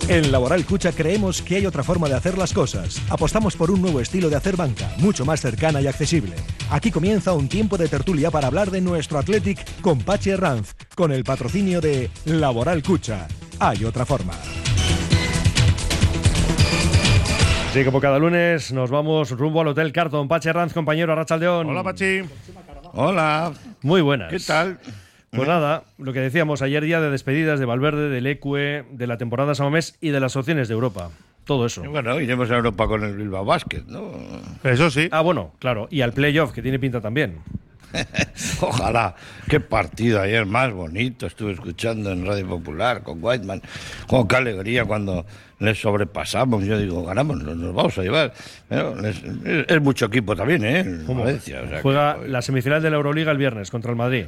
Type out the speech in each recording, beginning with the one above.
En Laboral Cucha creemos que hay otra forma de hacer las cosas. Apostamos por un nuevo estilo de hacer banca, mucho más cercana y accesible. Aquí comienza un tiempo de tertulia para hablar de nuestro Athletic con Pachi Herranz, con el patrocinio de Laboral Cucha. Hay otra forma. Sí, como cada lunes nos vamos rumbo al Hotel Carton. Pachi Herranz, compañero, arratsaldeón. Hola, Pachi. Hola. Muy buenas. ¿Qué tal? Pues nada, lo que decíamos, ayer día de despedidas de Valverde, del Ecue, de la temporada San Mamés y de las opciones de Europa. Todo eso. Y bueno, iremos a Europa con el Bilbao Basket, ¿no? Eso sí. Ah, bueno, claro. Y al playoff, que tiene pinta también. Ojalá. Qué partido ayer más bonito. Estuve escuchando en Radio Popular con Whiteman. Oh, qué alegría cuando les sobrepasamos. Yo digo, ganamos, nos vamos a llevar. Pero es mucho equipo también, ¿eh? Valencia, o sea, juega la semifinal de la Euroliga el viernes contra el Madrid.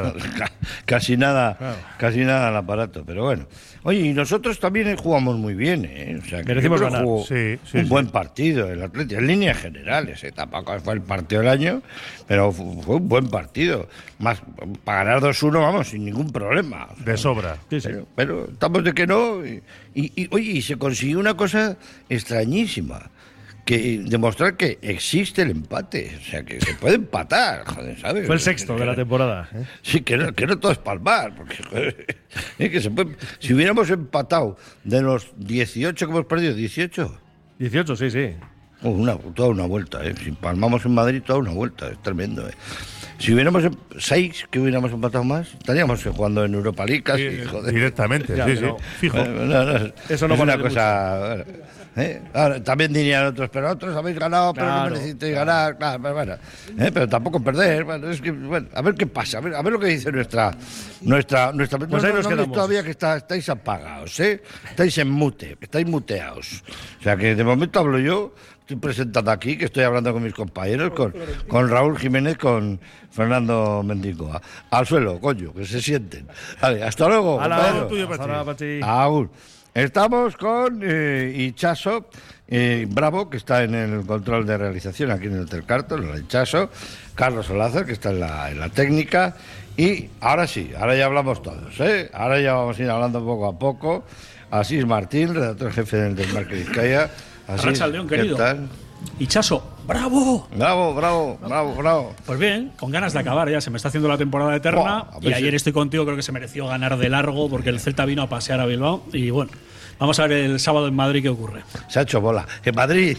Casi nada. Claro. Casi nada el aparato, pero bueno. Oye, y nosotros también jugamos muy bien, ¿eh? O sea, que merecimos yo creo ganar. Jugó un buen partido el Atlético, en líneas generales, tampoco fue el partido del año, pero fue un buen partido. Más para ganar 2-1, vamos, sin ningún problema. O sea, De sobra. Sí, sí. pero estamos de que no. Oye, se consiguió una cosa extrañísima. Que demostrar que existe el empate, o sea, que se puede empatar, joder, ¿sabes? Fue el sexto de la temporada. Sí, que no todo es palmar, porque joder, es que se puede, si hubiéramos empatado de los 18 que hemos perdido, 18. 18, sí, sí. Toda una vuelta, ¿eh? Si palmamos en Madrid, toda una vuelta, es tremendo, ¿eh? Si hubiéramos 6 que hubiéramos empatado más, estaríamos jugando en Europa League casi, Sí, joder. directamente, Ya, sí, pero- sí. Fijo. Eso no es una vale cosa. Ahora, también dirían otros, pero otros habéis ganado, pero Claro, no necesitáis ganar, claro, pero bueno, pero tampoco perder. Bueno, es que, bueno, a ver qué pasa, a ver lo que dice nuestra. Pues ahí nos no veis quedamos. todavía que estáis apagados, estáis en mute, estáis muteados. O sea que de momento hablo yo. Estoy presentando aquí, que estoy hablando con mis compañeros, con Raúl Jiménez, con Fernando Mendicoa. Al suelo, coño, que se sienten. Vale, hasta luego, compañeros. Hasta ahora, Pachi. Aún. Estamos con Ichaso Bravo, que está en el control de realización aquí en el Hotel Carton, el Ichaso, Carlos Olázar, que está en la técnica, y ahora sí, ahora ya hablamos todos, ahora ya vamos a ir hablando poco a poco. Asís Martín, redactor jefe del Marca Vizcaya. Arratsaldeón, ¿qué querido. tal? Ichaso, ¡bravo! Bravo. Pues bien, con ganas de acabar ya, se me está haciendo la temporada eterna. Buah, a ver Y ayer si- estoy contigo, creo que se mereció ganar de largo porque el Celta vino a pasear a Bilbao. Y bueno, vamos a ver el sábado en Madrid qué ocurre. Se ha hecho bola. En Madrid.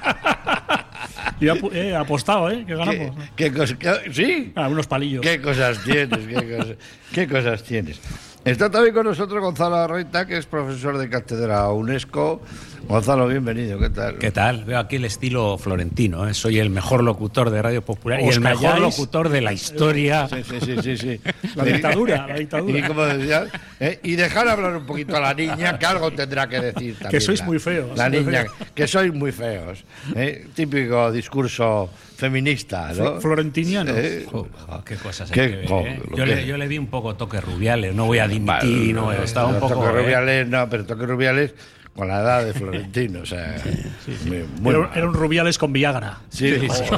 Yo he apostado, que ganamos. ¿Sí? Unos palillos. ¿Qué cosas tienes? ¿Qué cosas tienes? Está también con nosotros Gonzalo Arroita, que es profesor de cátedra UNESCO. Gonzalo, bienvenido, ¿qué tal? ¿Qué tal? Veo aquí el estilo florentino, ¿eh? Soy el mejor locutor de Radio Popular y ¿Os el mejor calláis? locutor de la historia. Sí. La dictadura. Y como decías, y dejar hablar un poquito a la niña, que algo tendrá que decir también. Que sois muy feos. La niña, que sois muy feos. Típico discurso feminista, ¿no? Florentiniano. Qué cosas hay ¿Qué? que ver, ¿eh? Lo que- Yo le vi un poco toque Rubiales, no voy a dimitir, estaba un poco... Toque Rubiales, pero Toque Rubiales con la edad de Florentino, o sea... muy mal. Era un Rubiales con Viagra. Sí.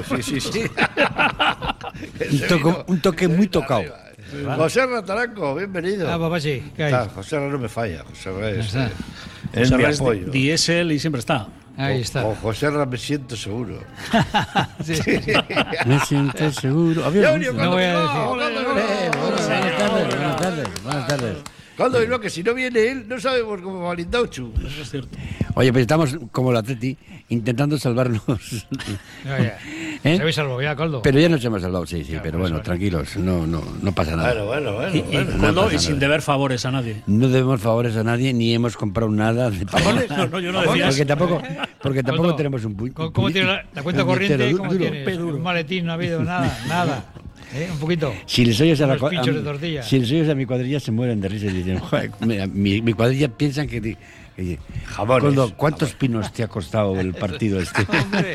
Un toque muy tocado. José Rataranco, bienvenido. Papá, sí, ¿qué hay? José no me falla. José es O sea, mi es apoyo. diésel y siempre está. Ahí está. Con José me siento seguro. Me siento seguro. No voy a decir. Buenas tardes. Cuando no, que si no viene él, no sabemos cómo va Lindauchu. Eso es cierto. Oye, pues estamos como el Atleti intentando salvarnos. ¿Eh? Se habéis salvado ya, Coldo. Pero ya nos hemos salvado, sí, pero bueno, tranquilos, no pasa nada. Bueno. Y sin deber favores a nadie. No debemos favores a nadie, ni hemos comprado nada. No, yo no decía eso. Porque tampoco Coldo, tenemos un ¿Cómo tiene la cuenta corriente? ¿Cómo tienes? duro. Un maletín, no ha habido nada. Un poquito. Si les oyes Unos pinchos de tortilla. si les oyes a mi cuadrilla se mueren de risa y dicen, joder, mi cuadrilla piensan que Jamones. Coldo, ¿cuántos pinos te ha costado el partido este?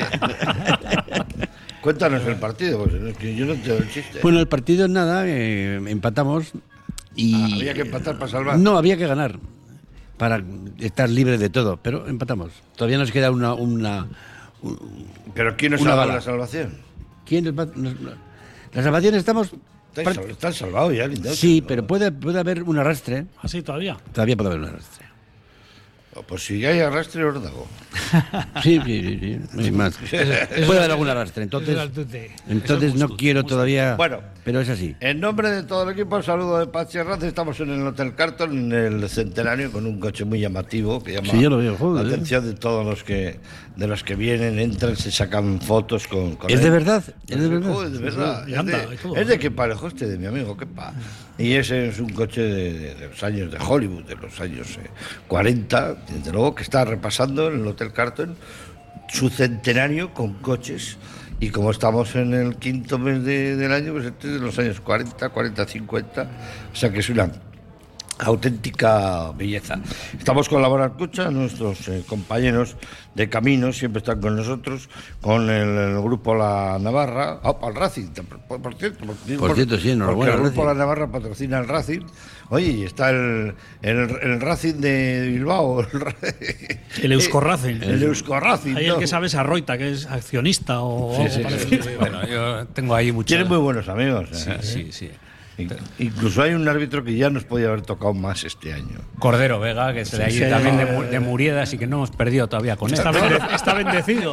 Cuéntanos el partido, pues, es que yo no entiendo el chiste. Bueno, el partido nada, empatamos y... Había que empatar para salvar. No, había que ganar para estar libre de todo, pero empatamos. Todavía nos queda una ¿Pero quién nos una ha dado bala. la salvación? ¿Quién la salvación estamos... Están salvados ya, Lindauchu. Sí, pero puede haber un arrastre. Así todavía. Todavía puede haber un arrastre. Pues si hay arrastre, órdago. Sí. Hay más. Puede haber algún arrastre. Entonces no quiero todavía. Bueno, pero es así. En nombre de todo el equipo, un saludo de Pachi Ranz. Estamos en el Hotel Carlton, en el Centenario, con un coche muy llamativo que llama yo lo veo, joder, la atención de todos los que vienen, entran, se sacan fotos con ¿Es él. de verdad? ¿Es de verdad? Joder, de verdad. Y anda, y todo. Es de que parejo este de mi amigo, que pa. Y ese es un coche de los años de Hollywood, de los años 40, desde luego, que está repasando en el Hotel Carlton su centenario con coches. Y como estamos en el quinto mes del año, pues este es de los años 40, 50, o sea que es una auténtica belleza. Estamos con la Buena Escucha, nuestros compañeros de camino siempre están con nosotros, con el grupo La Navarra, para el Racing, por cierto, sí, enhorabuena. Porque el grupo Racing. La Navarra patrocina el Racing. Oye, y está el Racing de Bilbao, El Eusko Racing. el Eusko Racing. Hay el que sabe es Arroita, que es accionista o algo parecido. Bueno, yo tengo ahí mucho. Tiene muy buenos amigos. Sí. Incluso hay un árbitro que ya nos podía haber tocado más este año. Cordero Vega, que es de allí también de Murieda, así que no hemos perdido todavía con él. Está bendecido.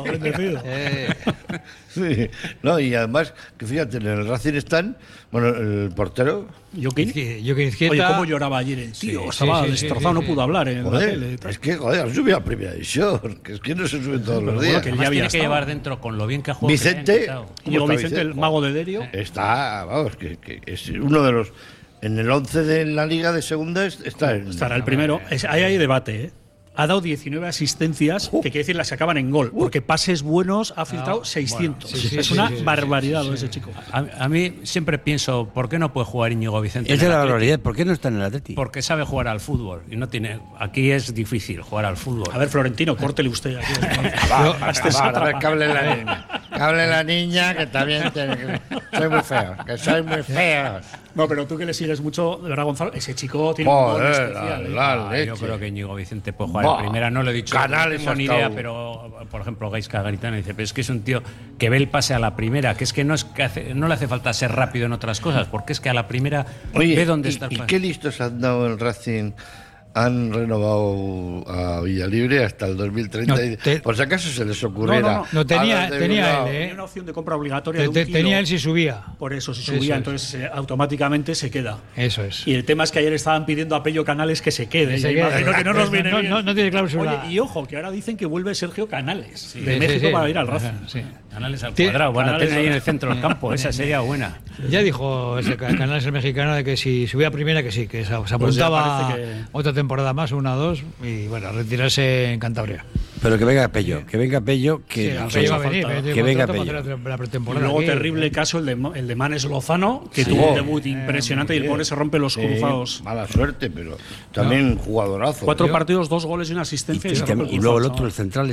Sí, no, y además, que fíjate, en el Racing están, bueno, el portero. Joaquín. Oye, cómo lloraba ayer el tío. Estaba destrozado, no pudo hablar en la tele. y tal. Es que, joder, han subido a Primera División, que es que no se sube todos los días. que Además, ya había tiene que estado. llevar dentro con lo bien que ha jugado. Vicente, que le han quitado. Diego está Vicente, el Vicente? mago de Derio. Está, vamos, que es uno de los. En el 11 de la Liga de Segunda está en. Estará el primero. Ahí hay debate, ¿eh? Ha dado 19 asistencias, que quiere decir las que acaban en gol, porque pases buenos ha filtrado 600. Es una barbaridad ese chico. A mí siempre pienso, ¿por qué no puede jugar Íñigo Vicente? Esa en es el la Atleti? barbaridad. ¿Por qué no está en el Atleti? Porque sabe jugar al fútbol y no tiene. Aquí es difícil jugar al fútbol. A ver, Florentino, córtele usted aquí. A ver, que hable la niña. Que hable la niña, que también tiene que. Soy muy feo, que soy muy feo. No, pero tú que le sigues mucho, de verdad, Gonzalo, ese chico tiene un Joder, don especial. ¿eh? Yo creo que Íñigo Vicente puede jugar Buah. en primera. No lo he dicho, Canales no tengo ni ha idea, estado- pero por ejemplo, Gaisca Garitano dice, pero es que es un tío que ve el pase a la primera, que es que no le hace falta ser rápido en otras cosas, porque es que a la primera Oye, ve dónde está el ¿y pase. qué listos han dado el Racing? Han renovado a Villalibre hasta el 2030. No, y por si acaso se les ocurriera. No, tenía a los de tenía Bilbao. él, Tenía una opción de compra obligatoria de un Tenía kilo. él si subía. Por eso, si Eso subía, es. entonces automáticamente se queda. Eso es. Y el tema es que ayer estaban pidiendo a Pello Canales que se quede. Se Y quede. imagino que no nos viene bien. No tiene cláusula. Oye, y ojo, que ahora dicen que vuelve Sergio Canales de Sí, México sí. para ir al Racing. Sí. Canales al Tiene- cuadrado, van a Canales tener ahí en al- el centro del campo, esa sería buena. Ya dijo ese Canales el mexicano de que si subía a primera que sí, que se Pues ya apuntaba parece que- otra temporada más, 1 o 2, y bueno, retirarse en Cantabria. Pero que venga Pello, que venga Pello, que, Sí, nos Pello va a hace venir, falta. tiene Que venga contrato para Pello. hacer la Y pretemporada. luego aquí. terrible caso el de Manes Lozano, que tuvo un debut impresionante y el pobre se rompe los cruzados. Mala suerte, pero también jugadorazo. 4 tío. partidos, 2 goles y una asistencia. Y, se rompe Y luego el cruzado, otro, el central,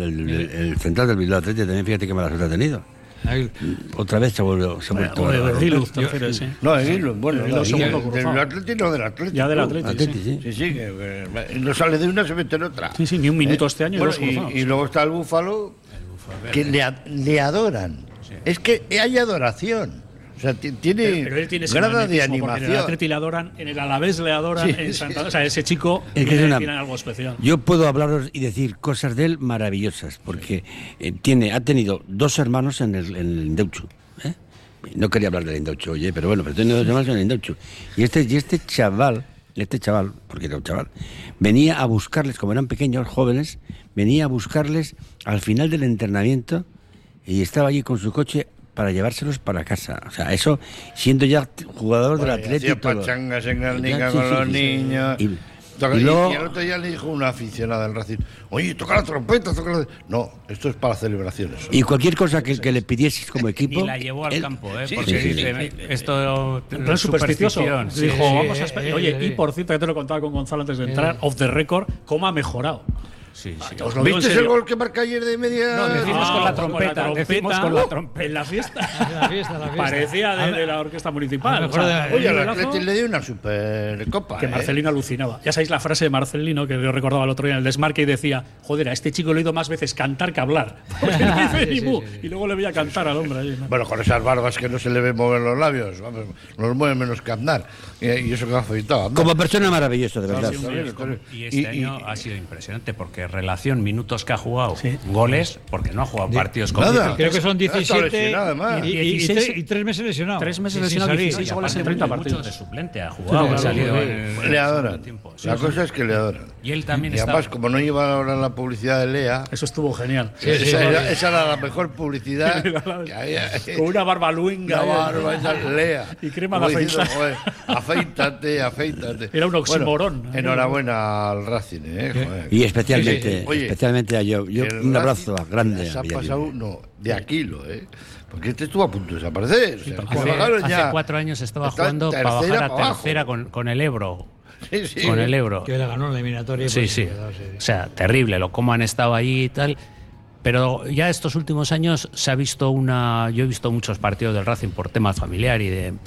el central del Bilbao Athletic, también fíjate qué mala suerte ha tenido. Ahí. Otra vez se ha vuelto O de Diluz, te refieres, sí. No, es Guilo, bueno, Lo no, segundo del cruzado. Atlético, no del Atlético. Ya del Atlético. Athletic, Sí. sí. Sí, que no sale de una, se mete en otra. Sí, ni un minuto este año. Bueno, dos cruzados. y luego está el Búfalo, que le adoran. Es que hay adoración. O sea, tiene Pero él tiene ese grada de magnetismo, porque En el animación. Atleti le adoran, en el Alavés le adoran, Sí, en sí. Santa, o sea, ese chico Es que es una- tiene algo especial. Yo puedo hablaros y decir cosas de él maravillosas, porque ha tenido 2 hermanos en el Indauchu. ¿eh? No quería hablar del Indauchu, oye, pero bueno, pero tiene 2 hermanos en el Indauchu. Y este chaval, porque era un chaval, venía a buscarles, como eran pequeños, jóvenes, venía a buscarles al final del entrenamiento y estaba allí con su coche para llevárselos para casa. O sea, eso siendo ya jugador del Bueno, y Atlético. hacía pachangas en Guernica Ya, sí, con sí, los sí, sí. niños. Y Y luego- el otro día le dijo una aficionada del Racing: oye, toca la trompeta, toca la. No, esto es para celebraciones. Y cualquier cosa que le pidieses como equipo. Y la llevó al él- campo, sí, porque sí, dice, esto En plan supersticioso. superstición. Dijo, sí, vamos a esperar. Oye, y por cierto, que te lo contaba con Gonzalo antes de entrar, off the record, cómo ha mejorado. Sí, sí. Os lo digo en ¿Viste el serio. gol que marca ayer de media? No, decimos con la trompeta. Decimos con la trompeta. En la fiesta. La fiesta. Parecía de la orquesta municipal. A lo mejor O sea, de- Oye, un al golazo Atleti le dio una supercopa. que Marcelino alucinaba. Ya sabéis la frase de Marcelino que yo recordaba el otro día en el desmarque y decía: joder, a este chico le he oído más veces cantar que hablar. Porque no dice ni mu. Y luego le veía cantar al hombre allí, ¿no? Bueno, con esas barbas que no se le ve mover los labios, vamos, los mueve menos que andar. Y eso que va afeitado. anda. Como persona maravilloso, de verdad. Y este año ha sido impresionante porque relación minutos que ha jugado, goles, porque no ha jugado partidos Nada. completos. Creo que son Ya está 17 lesionado, además. y 3 meses lesionados. 3 meses Sin lesionado, salir. 16 goles en 30 Muchos partidos. de suplente ha jugado, Sí, ha salido claro, en Le el adoran. tiempo. Sí, La sí. cosa es que le adoran. Y él también Y está. además, como no lleva ahora la publicidad de Lea, Eso estuvo genial. esa era la mejor publicidad que había. Con una barba luenga. Una barba, esa Lea. Y crema Como de diciendo, afeitar. joder, afeítate. Era un oxímoron. Bueno, enhorabuena al Racing, joder. Y especialmente, Sí. Oye, especialmente a yo El un abrazo Racing grande se a ha Villalbí. pasado de Aquilo, porque este estuvo a punto de desaparecer. O sea, que Hace, bajaron ya. 4 años estaba Está jugando en para bajar tercera, a para abajo. tercera con el Ebro. Sí, sí. Con el Ebro. Que le ganó la eliminatoria. Sí, pues, sí. quedó, O sea, terrible lo cómo han estado ahí y tal. Pero ya estos últimos años se ha visto yo he visto muchos partidos del Racing por temas familiar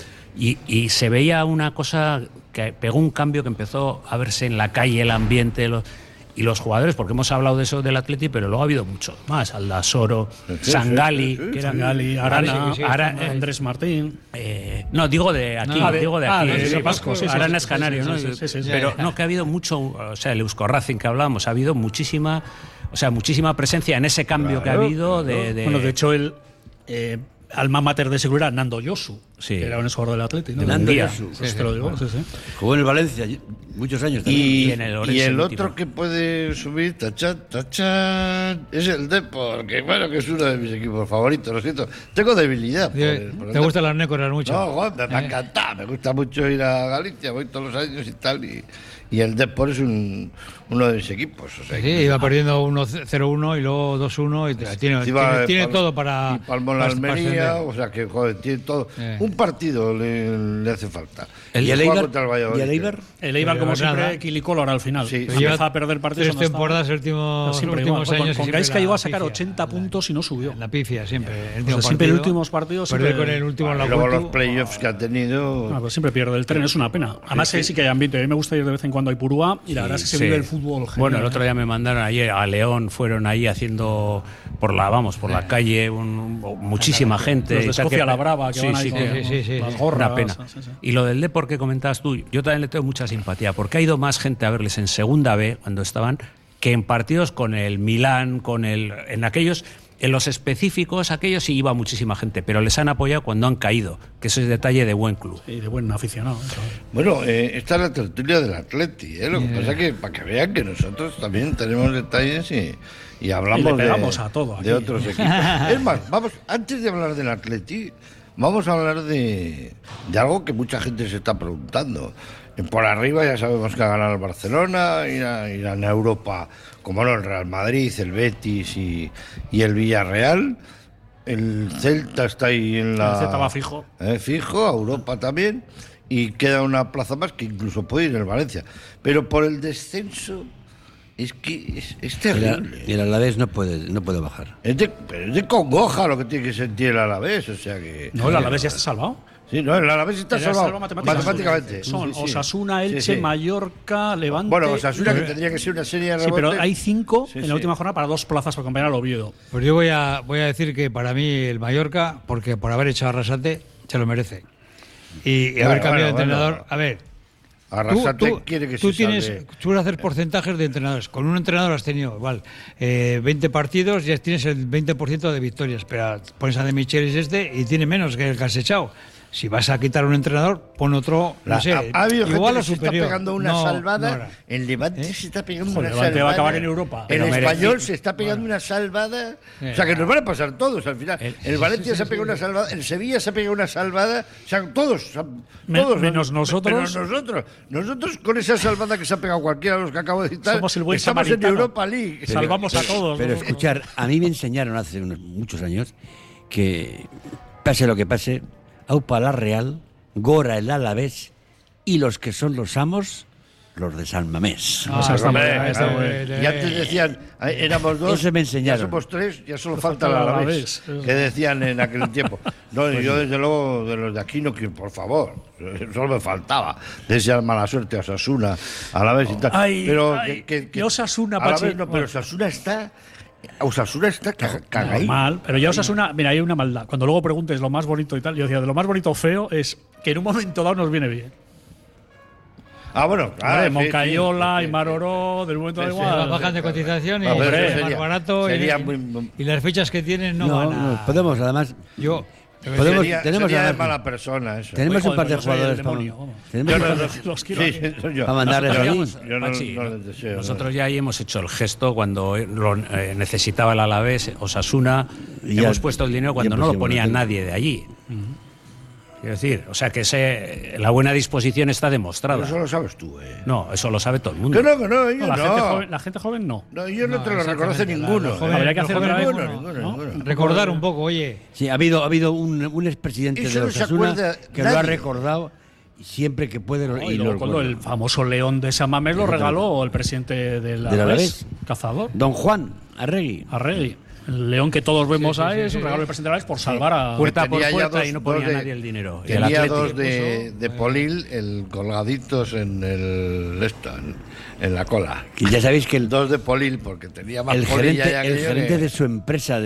y se veía una cosa que pegó un cambio que empezó a verse en la calle, el ambiente, y los jugadores, porque hemos hablado de eso del Atleti, pero luego ha habido muchos más, Aldasoro, Sangali, que eran Gali, Arana, Sí, Andrés Martín. no, digo de aquí, No, digo de aquí. de Pasco, sí, sí, Arana sí, es canario, sí, ¿no? sí, sí, sí, sí. Pero no, que ha habido mucho, o sea, el Eusko Racing que hablamos, ha habido muchísima presencia en ese cambio que ha habido Bueno, de hecho, el alma mater de seguro era Nando Yosu, Sí. que era un exjugador del Atleti. ¿no? De Nando Munguía, Yosu. pues te lo digo, sí, sí. Jugó en el Valencia muchos años también. Y en el el Orense otro último. que puede subir, tachan, es el Depor, que bueno, que es uno de mis equipos favoritos, lo siento. Tengo debilidad por el ¿Te Depor. gustan las nécoras mucho? No, joder, me encanta, me gusta mucho ir a Galicia, voy todos los años y tal, y el Depor es uno de mis equipos. O sea, Sí, que- iba perdiendo 1-0-1 y luego 2-1 y tiene todo para. Y Palmón la para Almería, ascender. o sea que, joder, tiene todo. Un partido le hace falta. ¿Y el Juega Eibar? contra el Valladolid, ¿Y el Eibar? El Eibar, como Pero nada. siempre, Quilicolo al final. Sí. Sí, Pero empieza a perder partidos. 3 temporadas, los últimos años. Con siempre Gaisca la llegó a sacar pifia. 80 puntos y no subió. La pifia, siempre. El O sea, siempre en los últimos partidos. Perder siempre- con el último en la Y luego los Cultu. playoffs que ha tenido. Ah, pues siempre pierde el tren, es una pena. Además, sí que hay ambiente. A mí me gusta ir de vez en cuando a Ipurúa y la verdad es que se Sí. vive el fútbol genial. Bueno, el otro día me mandaron ayer a León, fueron ahí haciendo por la calle muchísima gente. Los de y tal, Escocia que- la Brava, que sí, van ahí sí, con que- sí, las sí. gorras. Una pena. Sí, sí. Y lo del Depor que comentabas tú, yo también le tengo mucha simpatía, porque ha ido más gente a verles en Segunda B, cuando estaban, que en partidos con el Milán, en los específicos, aquellos sí iba muchísima gente, pero les han apoyado cuando han caído, que eso es detalle de buen club. Y de buen aficionado. eso. Bueno, esta es la tertulia del Atleti, Lo que pasa es que, para que vean que nosotros también tenemos detalles y hablamos Y le pegamos a todo aquí. de otros equipos. Es más, antes de hablar del Atleti, vamos a hablar de algo que mucha gente se está preguntando. Por arriba ya sabemos que ha ganado el Barcelona, irán a Europa, como no, el Real Madrid, el Betis y el Villarreal. El Celta está ahí en la... El Celta va fijo. Fijo, a Europa también. Y queda una plaza más que incluso puede ir el Valencia. Pero por el descenso es que es terrible. Y el Alavés no puede bajar. Pero es de congoja lo que tiene que sentir el Alavés. O sea que... No, el Alavés ya está salvado. Sí, no, el Alavés está Ya salvado matemáticamente. Son Sí, sí. Osasuna, Elche, Sí, sí. Mallorca, Levante. Bueno, Osasuna que tendría que ser una serie de Sí, rebotes. pero hay 5 Sí, en sí. la última jornada para 2 plazas para acompañar al Oviedo. Pues yo voy a decir que para mí el Mallorca, porque por haber hecho a Arrasate, se lo merece. Y haber cambiado de entrenador. Bueno. A ver, Arrasate quiere que tú se tienes, salve. sueles hacer porcentajes de entrenadores. Con un entrenador has tenido igual 20 partidos, ya tienes el 20% de victorias. Pero pones a De Michelis y tiene menos que el que has echado. Si vas a quitar un entrenador, pon otro, no sé, ha habido igual gente o que se está superior. pegando una No, salvada. no, En Levante se está pegando Joder, una Levante salvada. va a acabar en Europa. El Pero español se está pegando una salvada. O sea, que nos van a pasar todos al final. El Valencia se ha pegado una salvada. El Sevilla se ha pegado una salvada. O sea, todos. Menos nosotros. Menos nosotros con esa salvada que se ha pegado cualquiera de los que acabo de citar. Somos el buen estamos en samaritano. Europa League. Salvamos a todos. Pero ¿no? escuchar, a mí me enseñaron hace muchos años que, pase lo que pase, Aupa la Real, Gora el Alavés y los que son los amos los de San Mamés. Y antes decían, éramos dos, Eso me ya enseñaron. somos tres, ya solo falta el Alavés, que decían en aquel tiempo. No, yo desde luego de los de aquí no quiero, por favor, solo me faltaba. Desear mala suerte a Osasuna, Alavés y tal. Pero que Osasuna, Alavés Pachi. no, pero Osasuna está cagadito. Mal, pero ya Osasuna, mira, hay una maldad. Cuando luego preguntes lo más bonito y tal, yo decía, de lo más bonito o feo es que en un momento dado nos viene bien. Bueno, claro. Hombre, Moncayola y Maroró, del momento da igual. Bajan de cotización y Hombre, es más barato y las fechas que tienen no van a… No, podemos, además. Yo… Sería tenemos de además- mala persona eso. Tenemos Joder, un par de pues yo soy el jugadores demonio, para, vamos. tenemos Yo un par no- de- Los quiero. Sí, soy yo. para mandarles allí. Yo no Pachi, les deseo. nosotros ya ahí hemos hecho el gesto cuando lo necesitaba el Alavés, Osasuna, Y ya- hemos puesto el dinero cuando ya no lo pusimos ponía el- nadie de allí. Quiero decir, o sea que la buena disposición está demostrada. Eso lo sabes tú, No, eso lo sabe todo el mundo. Que no, No, ellos la gente joven no. No, ellos no te lo reconoce exactamente, ninguno. los jóvenes- Habría que hacer los otra vez jóvenes uno, ninguno. recordar un poco, oye… Sí, ha habido un expresidente Eso de no se Osasuna acuerda que lo ha nadie. recordado y siempre que puede Y y lo luego cuando recuerda. el famoso león de San Mamés lo regaló el presidente del Del Alavés, Alavés. Cazador, Don Juan Arregui. Arregui. El león que todos vemos ahí es un regalo del presidente del Alavés por salvar a… Puerta por Tenía ya puerta dos- y no dos ponía de- nadie el dinero. Y el Tenía Atleti. dos de Polil colgaditos en en la cola. Y ya sabéis que el Dos de Polil, porque tenía más el polilla gerente, ya que el yo gerente que- de su empresa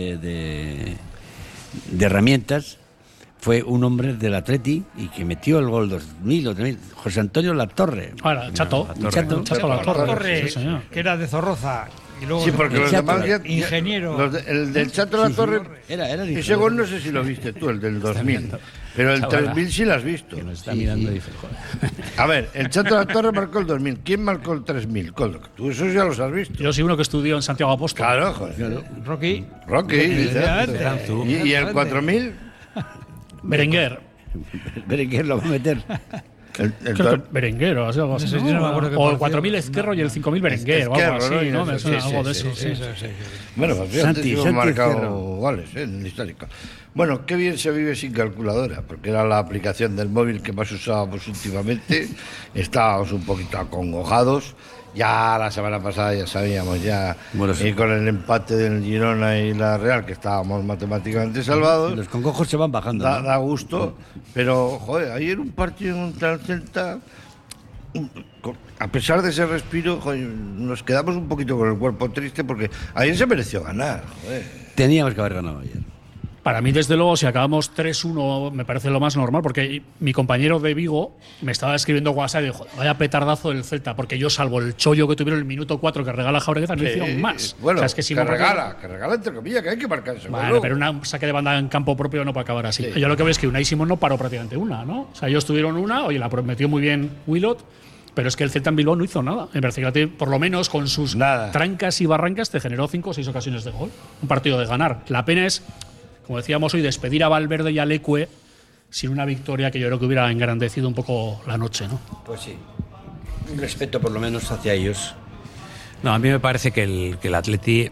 de herramientas fue un hombre del Atleti y que metió el gol 2000 o 3000, José Antonio Latorre. Ahora, Chato. Chato. Chato La Torre. Sí, señor. que era de Zorroza. Y luego Sí, porque El los Chato, demás ingeniero. el del Chato La Torre. Era Ese gol no sé si lo viste tú, el del 2000. Pero el Chavala. 3000 sí lo has visto. Que nos está mirando y dice, joder. A ver, el Chato La Torre marcó el 2000. ¿Quién marcó el 3000? Tú eso ya los has visto. Yo soy uno que estudió en Santiago Apóstol. Claro, joder. Rocky. Rocky, dice. ¿Y el 4000? Berenguer. Berenguer lo va a meter. Creo que Berenguer o algo así. Sí, yo no me acuerdo qué O el partido. 4000 Ezquerro y el 5000 Berenguer o algo Ezquerro, así, ¿no? ¿no? Me Sí, suena sí, algo de sí, eso. sí, sí. Bueno, pues fíjate, Santi, sí hemos Santi marcado Ezquerro. goles en el histórico. Bueno, qué bien se vive sin calculadora, porque era la aplicación del móvil que más usábamos últimamente. Estábamos un poquito acongojados. Ya la semana pasada ya sabíamos Bueno, sí. con el empate del Girona y la Real que estábamos matemáticamente salvados. Los congojos se van bajando. ¿no? Da gusto, pero joder, ayer un partido contra el Celta, a pesar de ese respiro, joder, nos quedamos un poquito con el cuerpo triste porque ayer se mereció ganar, joder. Teníamos que haber ganado ayer. Para mí, desde luego, si acabamos 3-1, me parece lo más normal, porque mi compañero de Vigo me estaba escribiendo WhatsApp y dijo, vaya petardazo del Celta, porque yo, salvo el chollo que tuvieron el minuto 4 que regala Jauregueza, no hicieron más. Bueno, O sea, es que si que no- regala entre comillas, que hay que marcarse. Bueno, pero un saque de banda en campo propio no puede acabar así. Yo lo que veo es que Unai Simón no paró prácticamente una, ¿no? O sea, ellos tuvieron una, oye, la prometió muy bien Willot, pero es que el Celta en Bilbao no hizo nada. Me parece que por lo menos con sus Nada. trancas y barrancas te generó 5 o 6 ocasiones de gol. Un partido de ganar. La pena es, como decíamos hoy, despedir a Valverde y a Leque sin una victoria que yo creo que hubiera engrandecido un poco la noche, ¿no? Pues sí. Un respeto por lo menos hacia ellos. No, a mí me parece que el Atleti,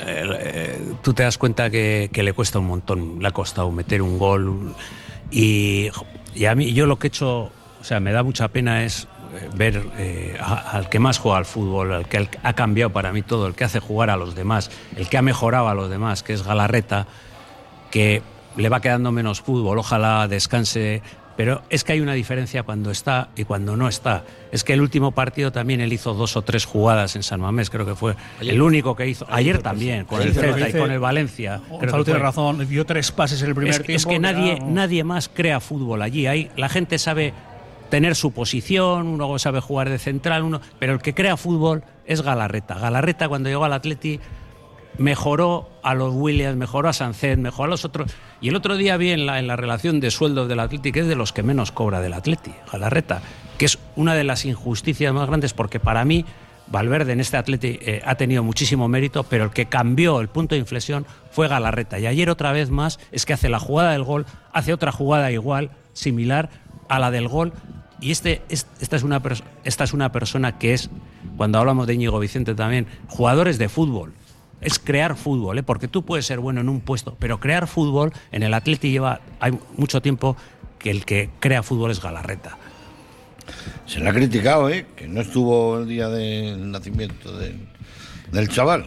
tú te das cuenta que le cuesta un montón, le ha costado meter un gol y a mí yo lo que he hecho, o sea, me da mucha pena es ver al que más juega al fútbol, al que ha cambiado para mí todo, el que hace jugar a los demás, el que ha mejorado a los demás, que es Galarreta, que le va quedando menos fútbol, ojalá descanse, pero es que hay una diferencia cuando está y cuando no está. Es que el último partido también él hizo 2 o 3 jugadas en San Mamés, creo que fue el único que hizo. Ayer también, con el Celta y con el Valencia. Gonzalo tiene razón, dio 3 pases en el primer tiempo. Es que nadie más crea fútbol allí. La gente sabe tener su posición, uno sabe jugar de central, pero el que crea fútbol es Galarreta. Galarreta, cuando llegó al Atleti, mejoró a los Williams, mejoró a Sánchez, mejoró a los otros. Y el otro día vi en la relación de sueldos del Atleti que es de los que menos cobra del Atleti, Galarreta, que es una de las injusticias más grandes, porque para mí Valverde en este Atleti ha tenido muchísimo mérito, pero el que cambió el punto de inflexión fue Galarreta. Y ayer otra vez más es que hace la jugada del gol, hace otra jugada igual, similar a la del gol. Y esta es una persona que es, cuando hablamos de Íñigo Vicente también, jugadores de fútbol. Es crear fútbol, porque tú puedes ser bueno en un puesto, pero crear fútbol en el Atleti hay mucho tiempo que el que crea fútbol es Galarreta. Se le ha criticado, que no estuvo el día del nacimiento del chaval.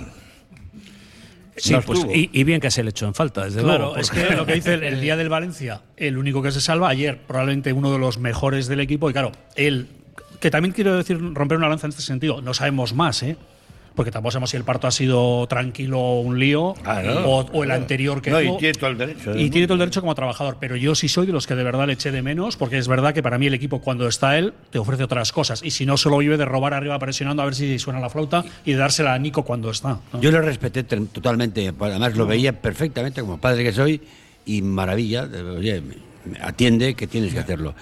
Sí, No pues, estuvo. y bien que se le echó en falta, desde Claro, luego. es porque- que lo que dice el día del Valencia, el único que se salva ayer, probablemente uno de los mejores del equipo, y claro, él, que también quiero decir, romper una lanza en este sentido, no sabemos más, porque tampoco sabemos si el parto ha sido tranquilo o un lío, Claro, o el anterior que no, tuvo. y tiene todo el derecho. Y tiene todo el derecho como trabajador, pero yo sí soy de los que de verdad le eché de menos, porque es verdad que para mí el equipo cuando está él te ofrece otras cosas, y si no solo vive de robar arriba presionando a ver si suena la flauta y de dársela a Nico cuando está, ¿no? Yo lo respeté totalmente, además lo veía perfectamente como padre que soy y maravilla, oye, atiende que tienes que hacerlo.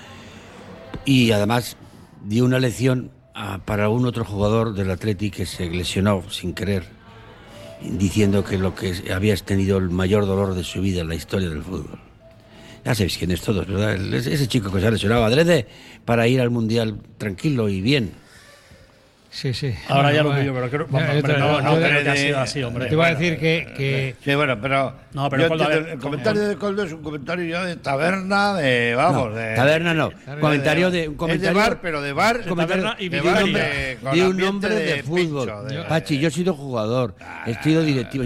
Y además dio una lección para un otro jugador del Atleti que se lesionó sin querer, diciendo que lo que habías tenido el mayor dolor de su vida en la historia del fútbol. Ya sabéis quién es todos, ¿verdad? Ese chico que se ha lesionado adrede para ir al Mundial tranquilo y bien. Sí, sí. Ahora ya lo Bueno, pillo, pero creo, yo- hombre, no yo- creo que ha sido así, hombre. Te iba a decir que Sí, bueno, pero. No, pero yo Coldo, a entiendo, ver, el comentario de Coldo es un comentario ya de taberna, de. Vamos, No, de. taberna no. Comentario de un Es comentario de bar, pero de bar. comentario taberna y de video bar y con de un ambiente hombre de fútbol. pincho, de- Pachi, yo he sido jugador, he sido directivo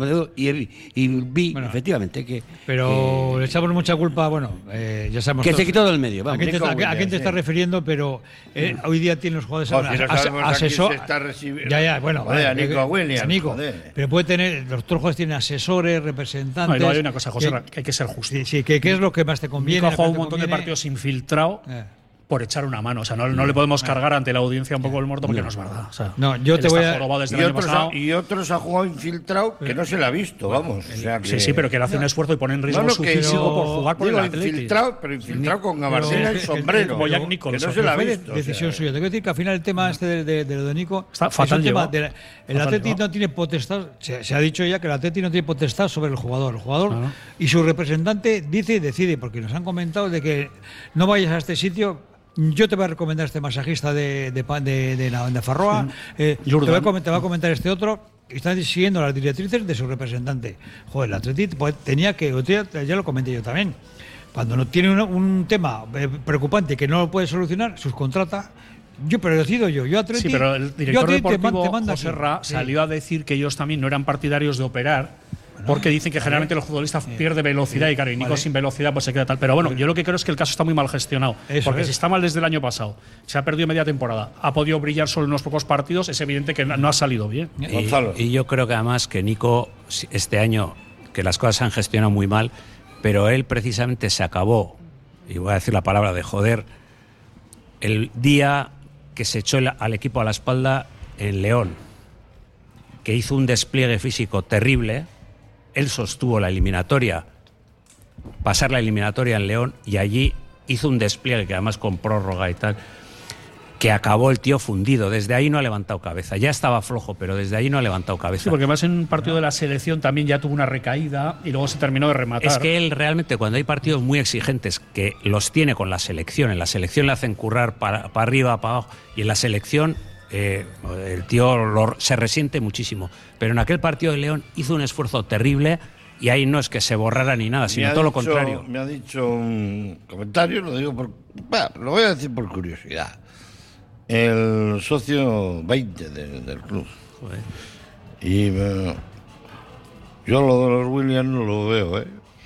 y vi Bueno. efectivamente que Pero le echamos mucha culpa, bueno, ya sabemos. que se todos quitó del medio. ¿A Vamos. quién te, Nico a quién te Williams, estás sí. refiriendo? Pero hoy día tienen los jugadores Oh, si no sabemos a quién asesor. se está recibiendo. Ya, bueno. Joder, a vale, Nico Williams, a Nico. joder. Pero puede tener, los otros jugadores tienen asesores, representantes. No, y luego hay una cosa, José, que hay que ser justo. Sí, sí, que ¿qué es lo que más te conviene? Nico ha lo que jugado te un montón de conviene? partidos infiltrado Eh. por echar una mano. O sea, no le podemos cargar ante la audiencia un poco el muerto porque no es verdad. O sea, No, yo él te voy está a- jorobado desde Y el año otros, pasado. y otros ha jugado infiltrado que no se le ha visto, vamos. O sea que, Sí, pero que él hace un esfuerzo y pone en riesgo No, no, su que físico yo- por jugar por digo, el Atleti. infiltrado, pero infiltrado con gabardina y pero- sombrero. como Jack que Nicholson. no se le ha Fue visto. decisión o sea. suya. Tengo que decir que al final el tema este de lo de Nico Está es fatal un tema llevado. el Fatal Atleti llevado. no tiene potestad. Se ha dicho ya que el Atleti no tiene potestad sobre el jugador. El jugador Claro. y su representante dice y decide, porque nos han comentado de que no vayas a este sitio. Yo te voy a recomendar este masajista de Farroa. Te Jordan. voy a comentar este otro. Y están siguiendo las directrices de su representante. Joder, el Atleti pues, tenía que, ya lo comenté yo también. Cuando no tiene un tema preocupante que no lo puede solucionar, subcontrata. Pero decido yo Atleti. Sí, pero el yo director Atleti deportivo te manda José aquí. Ra Sí. salió a decir que ellos también no eran partidarios de operar. Porque dicen que generalmente los futbolistas pierden velocidad y claro, y Nico Vale. sin velocidad pues se queda tal. Pero bueno, yo lo que creo es que el caso está muy mal gestionado. Eso Porque es. si está mal desde el año pasado, se ha perdido media temporada, ha podido brillar solo en unos pocos partidos, es evidente que no ha salido bien. Gonzalo. Y yo creo que además que Nico, este año, que las cosas se han gestionado muy mal, pero él precisamente se acabó, y voy a decir la palabra de joder, el día que se echó al equipo a la espalda en León, que hizo un despliegue físico terrible. Él sostuvo la eliminatoria, pasar la eliminatoria en León, y allí hizo un despliegue que además con prórroga y tal, que acabó el tío fundido. Desde ahí no ha levantado cabeza. Ya estaba flojo, pero desde ahí no ha levantado cabeza. Sí, porque más en un partido de la selección también ya tuvo una recaída y luego se terminó de rematar. Es que él realmente, cuando hay partidos muy exigentes, que los tiene con la selección, en la selección le hacen currar para arriba, para abajo, y en la selección el tío se resiente muchísimo. Pero en aquel partido de León hizo un esfuerzo terrible y ahí no es que se borrara ni nada, sino todo lo contrario. Me ha dicho un comentario, lo digo lo voy a decir por curiosidad. El socio 20 del club. Joder. Y yo lo de los Williams no lo veo,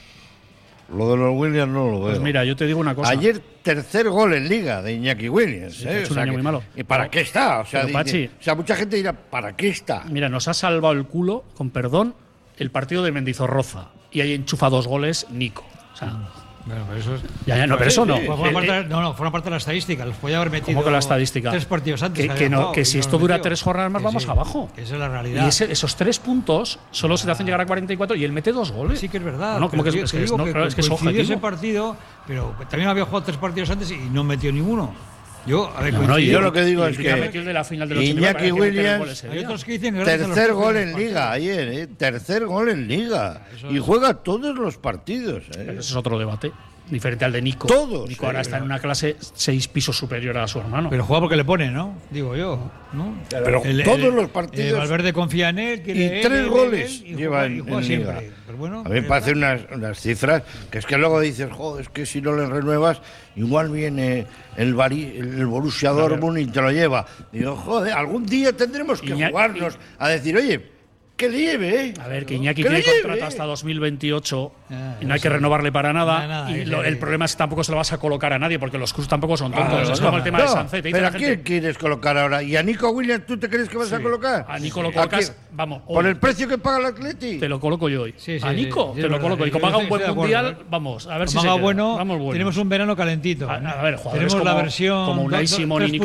Lo de los Williams no lo veo. Pues mira, yo te digo una cosa. Ayer tercer gol en Liga de Iñaki Williams. Sí, que ha hecho un año muy malo. ¿Y para qué está? O sea, Pero, Pachi, mucha gente dirá, ¿para qué está? Mira, nos ha salvado el culo, con perdón, el partido de Mendizorroza. Y ahí enchufa 2 goles Nico. O sea, Bueno, pero eso es. pero eso no. Forma parte de la estadística. Los podía haber metido. ¿Cómo que la estadística? 3 partidos antes. Que habían no, jugado, que y si no esto los dura metió. 3 jornadas más, Que vamos sí, abajo. que esa es la Y realidad. esos 3 puntos solo se te hacen llegar a 44 y él mete 2 goles. Sí que es verdad. No, como que pero es te que digo no, claro, es que es coincidió ese objetivo. partido, pero también había jugado 3 partidos antes y no metió ninguno. Yo, a ver, No, coincidió. yo lo que digo y es el que metió el de la final del 89 Iñaki para que metiera Williams, goles ese Hay día. otros que dicen que gracias a los tercer gol primeros en partidos. Liga ayer, tercer gol en Liga. Y juega todos los partidos. Ese es otro debate. diferente al de Nico. Todos, Nico ahora está en una clase 6 pisos superior a su hermano. Pero juega porque le pone, ¿no? Digo yo, ¿no? Pero todos los partidos. Valverde confía en él. Y 3 goles lleva en juega Liga. siempre. Pero bueno, a mí me parecen unas cifras que es que luego dices, joder, es que si no le renuevas, igual viene el Borussia Dortmund y te lo lleva. Digo, joder, algún día tendremos que jugarnos a decir, oye, que le lleve, ¿eh? A ver, que Iñaki tiene contrato hasta 2028 y no hay que renovarle para nada. El problema es que tampoco se lo vas a colocar a nadie porque los Cruz tampoco son tontos. Es como el tema de Sancet. ¿Pero a quién quieres colocar ahora? ¿Y a Nico Williams tú te crees que vas a colocar? A Nico lo colocas, vamos. ¿Por el precio que paga el Atleti? Te lo coloco yo hoy. Sí, a Nico te lo coloco. Y como haga un buen mundial, vamos, a ver si se queda. Bueno, vamos bueno. Tenemos un verano calentito. A ver, jugadores tenemos la versión como Unai Simón y Nico.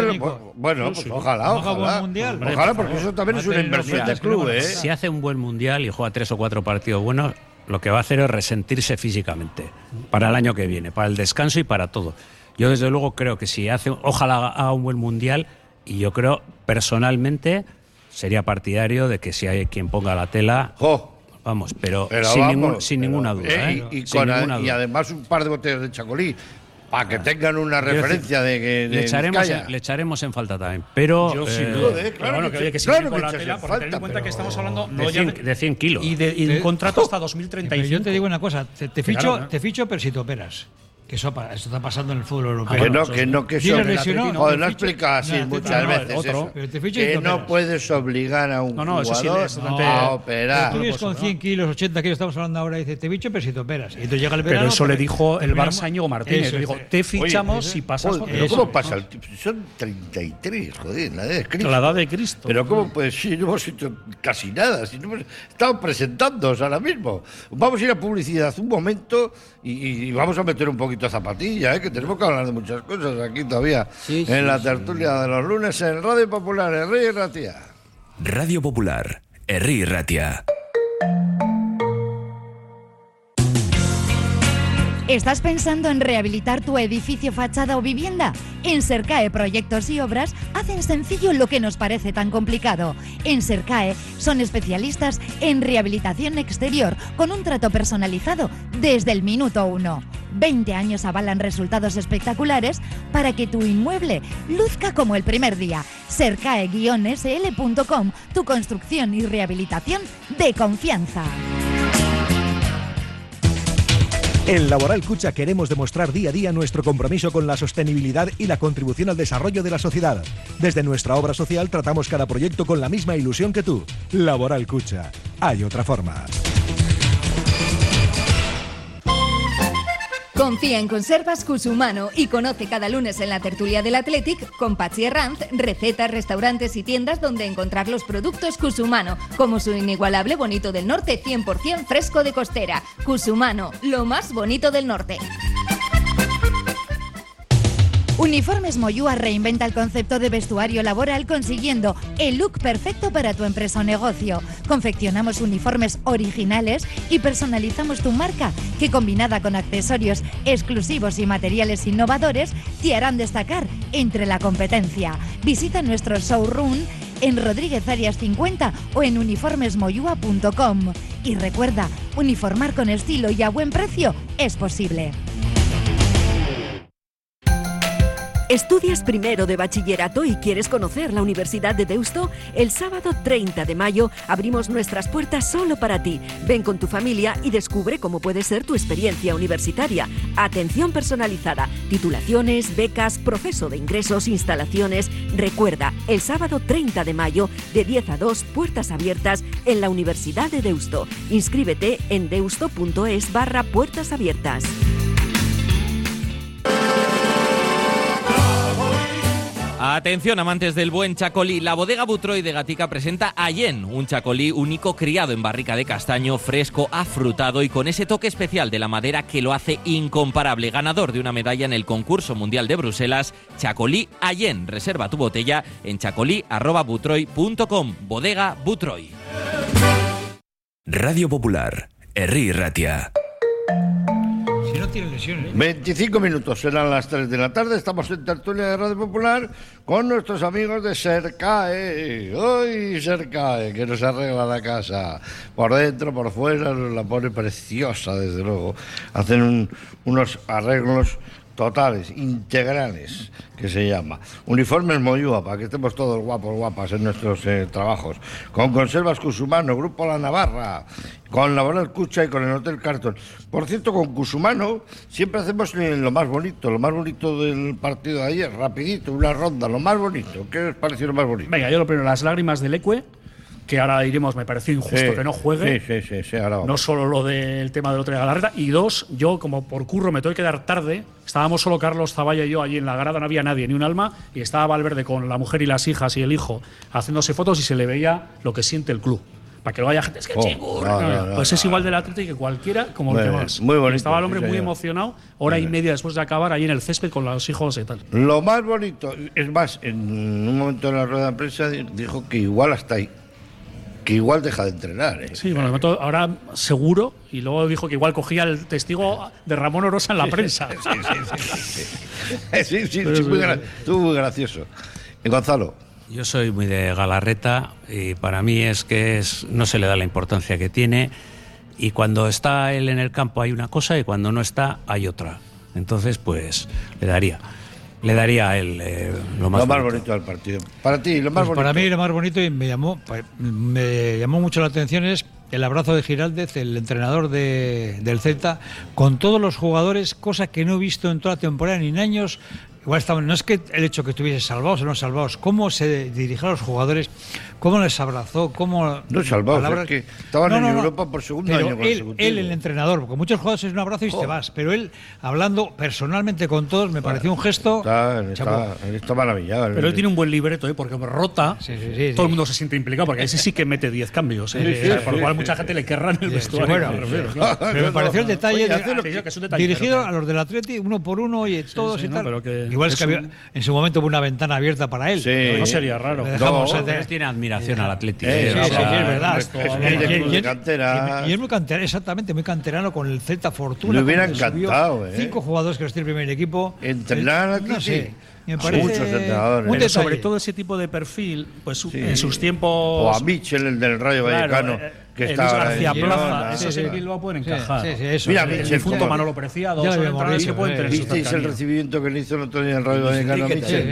Bueno, pues ojalá. Ojalá, porque eso también es una inversión del club, ¿eh? Si hace un buen mundial y juega 3 o 4 partidos buenos, lo que va a hacer es resentirse físicamente para el año que viene, para el descanso y para todo. Yo desde luego creo que si ojalá haga un buen mundial, y yo creo personalmente sería partidario de que si hay quien ponga la tela, vamos, pero sin ninguna duda. Y además un par de botellas de Chacolí, para que tengan una referencia le echaremos en falta también, pero yo sin duda, claro que si con la tela, porque ten en cuenta que estamos hablando de 100 kilos y de un contrato hasta 2035. Yo te digo una cosa, te ficho, pero si te operas. Que eso está pasando en el fútbol europeo. Que eso joder, lo explica así muchas veces eso. Que no puedes obligar a un jugador a operar. Tú vienes con 100 kilos, 80 kilos, estamos hablando ahora, y dices, te ficho, pero si te operas. Y entonces llega el verano. Pero eso le dijo el Barça a Íñigo Martínez. Le dijo, te fichamos si pasas. Pero ¿cómo pasa? Son 33, joder, la edad de Cristo. La edad de Cristo. Pero ¿cómo pues si no hemos hecho casi nada? Si no estamos presentándonos ahora mismo. Vamos a ir a publicidad un momento y vamos a meter un poquito zapatilla, que tenemos que hablar de muchas cosas aquí todavía en la tertulia de los lunes en Radio Popular, Herri y Ratia. Radio Popular, Herri y Ratia. ¿Estás pensando en rehabilitar tu edificio, fachada o vivienda? En Sercae Proyectos y Obras hacen sencillo lo que nos parece tan complicado. En Sercae son especialistas en rehabilitación exterior con un trato personalizado desde el minuto 1. 20 años avalan resultados espectaculares para que tu inmueble luzca como el primer día. Sercae-sl.com, tu construcción y rehabilitación de confianza. En Laboral Cucha queremos demostrar día a día nuestro compromiso con la sostenibilidad y la contribución al desarrollo de la sociedad. Desde nuestra obra social tratamos cada proyecto con la misma ilusión que tú. Laboral Cucha. Hay otra forma. Confía en Conservas Cusumano y conoce cada lunes en la tertulia del Athletic con Patxi Herranz recetas, restaurantes y tiendas donde encontrar los productos Cusumano, como su inigualable bonito del norte 100% fresco de costera. Cusumano, lo más bonito del norte. Uniformes Moyúa reinventa el concepto de vestuario laboral consiguiendo el look perfecto para tu empresa o negocio. Confeccionamos uniformes originales y personalizamos tu marca, que combinada con accesorios exclusivos y materiales innovadores te harán destacar entre la competencia. Visita nuestro showroom en Rodríguez Arias 50 o en uniformesmoyua.com. Y recuerda, uniformar con estilo y a buen precio es posible. ¿Estudias primero de bachillerato y quieres conocer la Universidad de Deusto? El sábado 30 de mayo abrimos nuestras puertas solo para ti. Ven con tu familia y descubre cómo puede ser tu experiencia universitaria. Atención personalizada, titulaciones, becas, proceso de ingresos, instalaciones. Recuerda, el sábado 30 de mayo de 10 a 2, puertas abiertas en la Universidad de Deusto. Inscríbete en deusto.es/puertas abiertas. Atención, amantes del buen chacolí. La bodega Butroy de Gatica presenta Allen, un chacolí único criado en barrica de castaño, fresco, afrutado y con ese toque especial de la madera que lo hace incomparable. Ganador de una medalla en el concurso mundial de Bruselas, Chacolí Allen. Reserva tu botella en chacolí@butroy.com. Bodega Butroy. Radio Popular, Herri y Ratia. Si no tiene lesiones. 25 minutos, serán las 3 de la tarde. Estamos en tertulia de Radio Popular con nuestros amigos de Sercae. ¡Uy, Sercae! Que nos arregla la casa. Por dentro, por fuera, nos la pone preciosa, desde luego. Hacen unos arreglos totales, integrales, que se llama. Uniformes Moyúa, para que estemos todos guapos, guapas en nuestros trabajos. Con Conservas Cusumano, Grupo La Navarra, con Laboral Cucha y con el Hotel Carton. Por cierto, con Cusumano siempre hacemos lo más bonito del partido de ayer, rapidito, una ronda, lo más bonito. ¿Qué os pareció lo más bonito? Venga, yo lo primero, las lágrimas del Ecue, que ahora diremos, me pareció injusto que no juegue. Sí, ahora vamos. No solo lo del tema del otro de Galarreta. Y dos, yo como por curro me tuve que quedar tarde. Estábamos solo Carlos Zavalla y yo allí en la grada, no había nadie, ni un alma. Y estaba Valverde con la mujer y las hijas y el hijo haciéndose fotos y se le veía lo que siente el club. Para que lo vaya gente, es que pues es igual del Atlético que cualquiera, como los demás. Muy bonito. Estaba el hombre muy emocionado, hora y media después de acabar ahí en el césped con los hijos y tal. Lo más bonito, es más, en un momento en la rueda de prensa dijo que igual hasta ahí. Que igual deja de entrenar. Sí, bueno, ahora seguro, y luego dijo que igual cogía el testigo de Ramón Orosa en la prensa. Sí, estuvo muy gracioso. Y Gonzalo. Yo soy muy de Galarreta y para mí no se le da la importancia que tiene, y cuando está él en el campo hay una cosa y cuando no está hay otra. Entonces, pues le daría a él lo más bonito del partido. Para ti, lo más bonito. Para mí lo más bonito, y me llamó mucho la atención, es el abrazo de Giraldez, el entrenador del Celta, con todos los jugadores, cosa que no he visto en toda la temporada ni en años. Igual no es que el hecho que estuviese salvados o no salvados, cómo se dirigió a los jugadores, cómo les abrazó, cómo... No salvados, es que estaban en Europa por segundo año consecutivo. Él, el entrenador, porque muchos jugadores es un abrazo y te vas, pero él, hablando personalmente con todos, me pareció un gesto... Está maravillado. Pero él tiene un buen libreto, porque rota, todo el mundo se siente implicado, porque ese sí que mete 10 cambios. Por lo cual mucha gente le querrá en el vestuario. Pero me pareció el detalle dirigido a los del Atleti, uno por uno y todos y tal. Igual es que en su momento hubo una ventana abierta para él. No sería raro. Él tiene admiración al Atlético. Es verdad. Y es muy canterano, exactamente, muy canterano con el Celta Fortuna. Me hubiera encantado. 5 jugadores que los tiene el primer equipo. Entrenar no sé. Me parece muchos entrenadores. Pero sobre todo ese tipo de perfil, pues en sus tiempos. O a Michel, el del Rayo Vallecano. Que está García Plaza, esos en Bilbao pueden encajar. Mira, el difunto Manolo Preciado, ¿visteis el recibimiento que le hizo el otro día en el Radio Vallecano a Michel?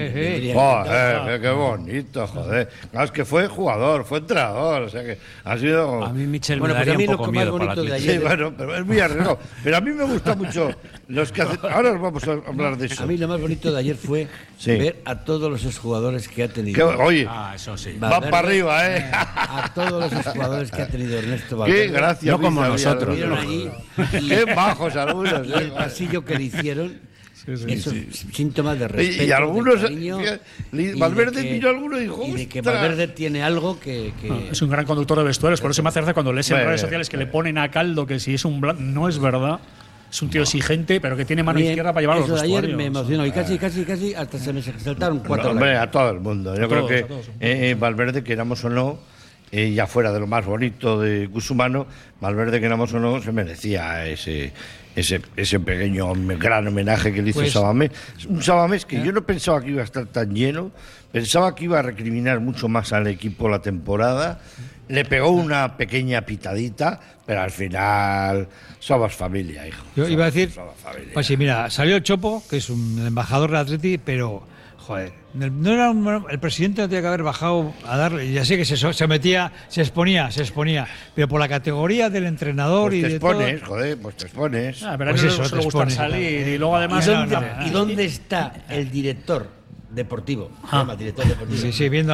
Qué bonito, joder. Es que fue jugador, fue entrenador, o sea que ha sido... A mí Michel me daría un poco miedo para la Atlético. Sí, bueno, pero es muy arriesgado. Pero a mí me gusta mucho los que hacen... Ahora vamos a hablar de eso. A mí lo más bonito de ayer fue ver a todos los exjugadores que ha tenido. Oye, eso sí. Va para arriba, A todos los exjugadores que ha tenido Ernesto Valverde. Qué gracia. No como nosotros. Qué bajos algunos. Y el pasillo que le hicieron. Esos síntomas de respeto. Y algunos. Valverde miró alguno y dijo. Y de que Valverde tiene algo que. Es un gran conductor de vestuarios. Por eso me hace gracia cuando lees en redes sociales que le ponen a caldo que si es un blanco. No es verdad. Es un tío exigente, pero que tiene mano izquierda para llevar los vestuarios. Ayer me emocionó y casi hasta se me saltaron 4 Hombre, a todo el mundo. Yo creo que Valverde, queramos o no, ya fuera de lo más bonito de Cusumano, Valverde, queramos o no, se merecía ese pequeño gran homenaje que le hizo Sabamés. Un Sabamés que yo no pensaba que iba a estar tan lleno, pensaba que iba a recriminar mucho más al equipo la temporada. Le pegó una pequeña pitadita, pero al final somos familia, hijo. Yo iba a decir, pues sí, mira, salió el Chopo, que es un embajador del Atleti, pero, joder, no era el presidente no tenía que haber bajado a darle, ya sé que se exponía, pero por la categoría del entrenador pues y te de expones, todo. joder, pues te expones. Pero pues eso, le gusta salir y luego además... ¿Y dónde está el director deportivo? Director deportivo. Sí, viendo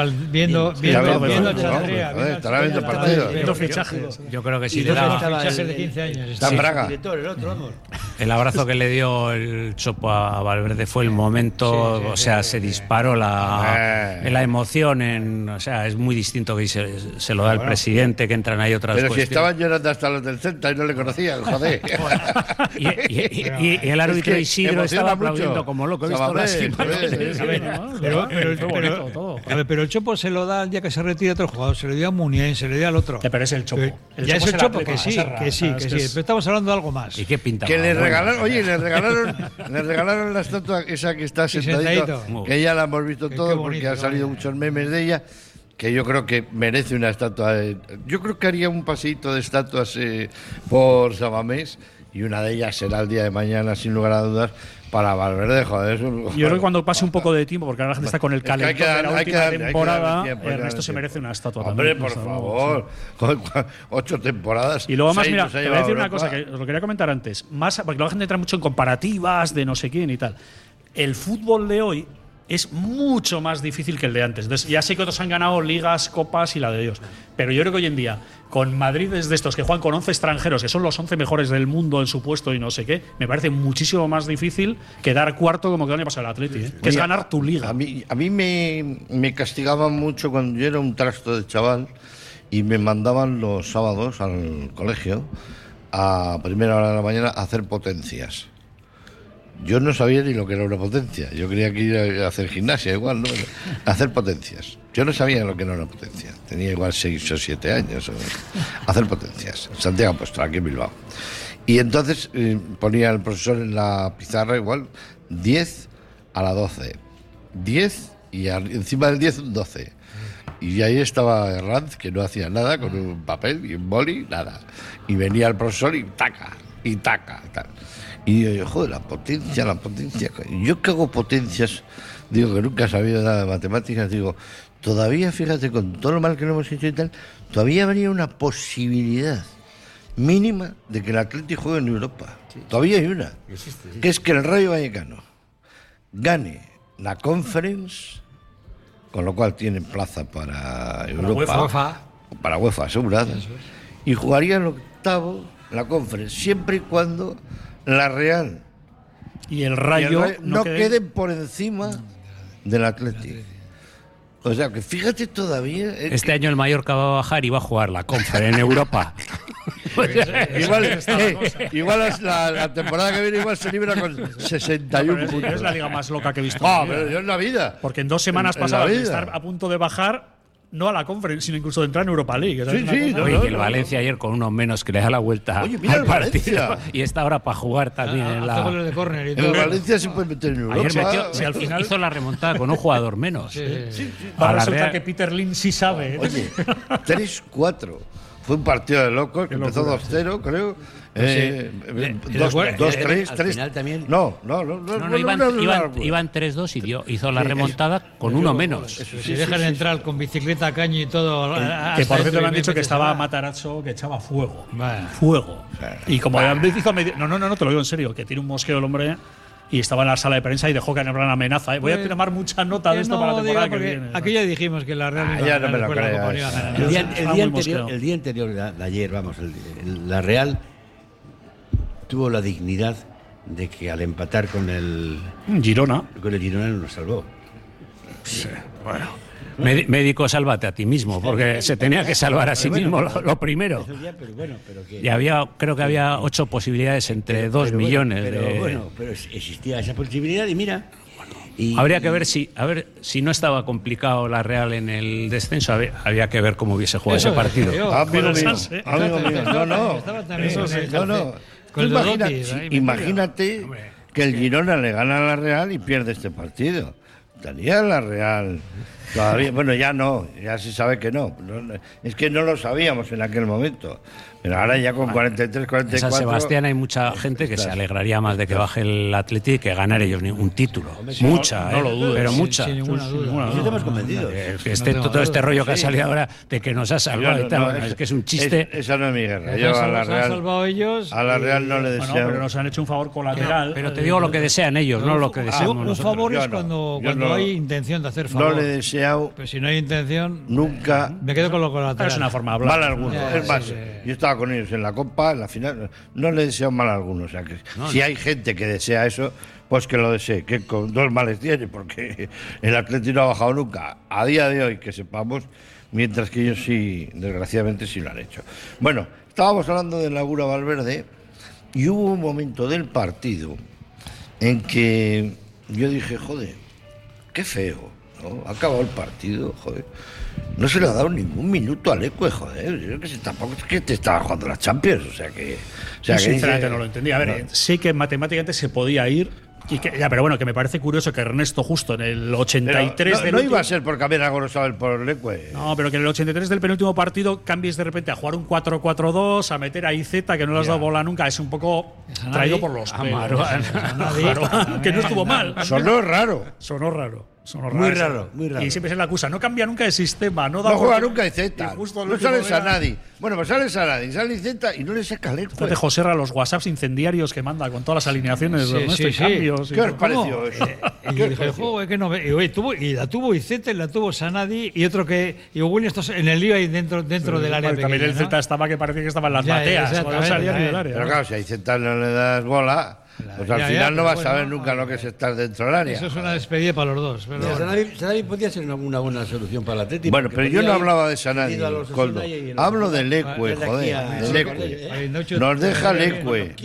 estará viendo partidos. Viendo fichajes. Yo creo que sí le daba fichajes de 15 años. Está en Braga. El abrazo que le dio el Chopo a Valverde fue el momento, o sea, se disparó la emoción, o sea, es muy distinto que se lo da el presidente, que entran ahí otras pero cuestiones. Si estaban llorando hasta los del Celta y no le conocían, joder. y el árbitro Isidro estaba aplaudiendo como loco. He visto las imágenes. Pero A ver, pero el Chopo se lo da el día que se retira otro jugador, se le dio a Muniain, se le dio al otro. Pero es el Chopo. Ya es el Chopo, que sí. Pero estamos hablando de algo más. ¿Y qué pinta? Que le regalaron, le regalaron la estatua esa que está sentadito, que ya la hemos visto todos porque han salido muchos memes de ella, que yo creo que merece una estatua. Yo creo que haría un paseíto de estatuas por San Mamés, y una de ellas será el día de mañana, sin lugar a dudas, para Valverde. Joder, yo creo que cuando pase un poco de tiempo, porque ahora la gente está con el calentón de la última temporada, Ernesto se merece una estatua también. Hombre, por favor, 8 temporadas. Y luego más, mira, te voy a decir una cosa que os lo quería comentar antes, más porque la gente entra mucho en comparativas de no sé quién y tal. El fútbol de hoy es mucho más difícil que el de antes. Entonces, ya sé que otros han ganado ligas, copas y la de Dios. Pero yo creo que hoy en día, con Madrid es de estos que juegan con 11 extranjeros, que son los 11 mejores del mundo en su puesto y no sé qué, me parece muchísimo más difícil que dar cuarto como que el año pasado el Atleti, que es ganar tu liga. A mí me castigaban mucho cuando yo era un trasto de chaval y me mandaban los sábados al colegio a primera hora de la mañana a hacer potencias. Yo no sabía ni lo que era una potencia. Yo quería que ir a hacer gimnasia igual, ¿no? A hacer potencias. Yo no sabía lo que era una potencia. Tenía igual 6 o 7 años. Hacer potencias. En Santiago Apóstol, aquí en Bilbao. Y entonces ponía el profesor en la pizarra igual 10 a la 12. 10 y encima del 10 un 12. Y ahí estaba Herranz, que no hacía nada, con un papel y un boli, nada. Y venía el profesor y taca, tal. Y yo, joder, la potencia. Yo que hago potencias, digo que nunca he sabido nada de matemáticas, digo, todavía, fíjate, con todo lo mal que lo hemos hecho y tal, todavía habría una posibilidad mínima de que el Atleti juegue en Europa. Sí. Todavía hay una. Existe, sí. Que es que el Rayo Vallecano gane la Conference, con lo cual tienen plaza para Europa. Para UEFA asegurada. Y jugaría el octavo, la Conference, siempre y cuando la Real y el Rayo no queden por encima del Atleti. O sea, que fíjate todavía... Este año el Mallorca va a bajar y va a jugar la Conference en Europa. igual la temporada que viene igual se libra con 61 puntos. Es la liga más loca que he visto. Pero yo en la vida. Porque en 2 semanas pasadas de estar a punto de bajar, no a la Conference, sino incluso de entrar en Europa League. Sí. El Valencia ayer con uno menos que le da la vuelta al partido. Y está ahora para jugar también en la... goles de córner y todo. El Valencia se puede meter en Europa. Ayer al final hizo la remontada con un jugador menos. Sí. Ahora resulta que Peter Lim sí sabe. Oye, 3-4. Fue un partido de locos, que empezó 2-0, creo. 2-3. Al final también. No, iban 3-2 y hizo la remontada con uno menos. Si dejan entrar con bicicleta, caño y todo. Que por cierto me han dicho que estaba Matarazzo, que echaba fuego. Fuego. Y como hizo medio. No, te lo digo en serio, que tiene un mosqueo el hombre. Y estaba en la sala de prensa y dejó que en plan amenaza. Voy a tomar mucha nota de esto para la temporada que viene. Aquí ya dijimos que la Real ya no me lo creo. El día anterior de ayer, la Real tuvo la dignidad de que al empatar con el Girona nos salvó. Sí, bueno. Médico, sálvate a ti mismo, porque se tenía que salvar a sí mismo lo primero. Y creo que había 8 posibilidades entre 2 millones. Pero existía esa posibilidad y mira. Habría que ver si no estaba complicado la Real en el descenso, había que ver cómo hubiese jugado ese partido. Amigo mío. Imagínate que el Girona le gana a la Real y pierde este partido. Estaría la Real todavía, bueno, ya se sabe que no. Es que no lo sabíamos en aquel momento. Pero ahora ya con 43, 44... En San Sebastián hay mucha gente que se alegraría más de que baje el Atleti que ganar ellos un título. Mucha, no lo dudes, pero mucha. Sin ninguna duda. Sí, estamos convencidos. Todo este rollo que ha salido ahora de que nos ha salvado y tal, es que es un chiste. Esa no es mi guerra. Yo a la Real, salvado ellos, a la Real no le deseo. Pero nos han hecho un favor colateral. Pero te digo lo que desean ellos, no lo que deseamos nosotros. Un favor es cuando hay intención de hacer favor. No le he deseado. Pero si no hay intención, nunca. Me quedo con lo colateral. Es una forma de hablar. Mal alguno. Es más, yo estaba con ellos en la Copa, en la final, no le deseo mal a alguno. O sea, que si hay gente que desea eso, pues que lo desee, que con 2 males tiene, porque el Atlético no ha bajado nunca, a día de hoy, que sepamos, mientras que ellos sí, desgraciadamente, sí lo han hecho. Bueno, estábamos hablando de Laguna Valverde y hubo un momento del partido en que yo dije, joder, qué feo. ¿no? Ha acabado el partido, joder. No se le ha dado ningún minuto al Leque, joder. Yo que sé, tampoco es que te estaba jugando la Champions, o sea que... Sinceramente no lo entendí. A ver, sí que matemáticamente se podía ir. Pero bueno, que me parece curioso que Ernesto justo en el 83 no iba a ser por cambiar a Gorosabel por Leque. No, pero que en el 83 del penúltimo partido cambies de repente a jugar un 4-4-2, a meter a Iceta, que no le has dado bola nunca, es un poco traído por los pelos. Que no estuvo mal. Sonó raro. Muy raro. Y siempre se le acusa, no cambia nunca de sistema, no juega nunca Iceta. No sales a nadie. Bueno, pues sales a nadie, sale Iceta y no le saca Leque. Fíjate, José Ra, los WhatsApps incendiarios que manda con todas las alineaciones de Ernesto y cambios. ¿Qué os pareció eso? Y yo dije, que no, y la tuvo Iceta, la tuvo Sanadi y otro que. Y William en el lío ahí dentro del área pequeña. También el Zeta estaba que parecía que estaba en las bateas. No salía ni del área. Pero claro, si a Iceta no le das bola. Pues al final no vas a saber nunca lo que es estar dentro del área. Eso es una despedida para los dos. Pero Sanadi podía ser una buena solución para el Atlético. Bueno, pero yo no hablaba de Sanadi, Coldo. Hablo de Leque, joder. De Leque. Nos deja Leque.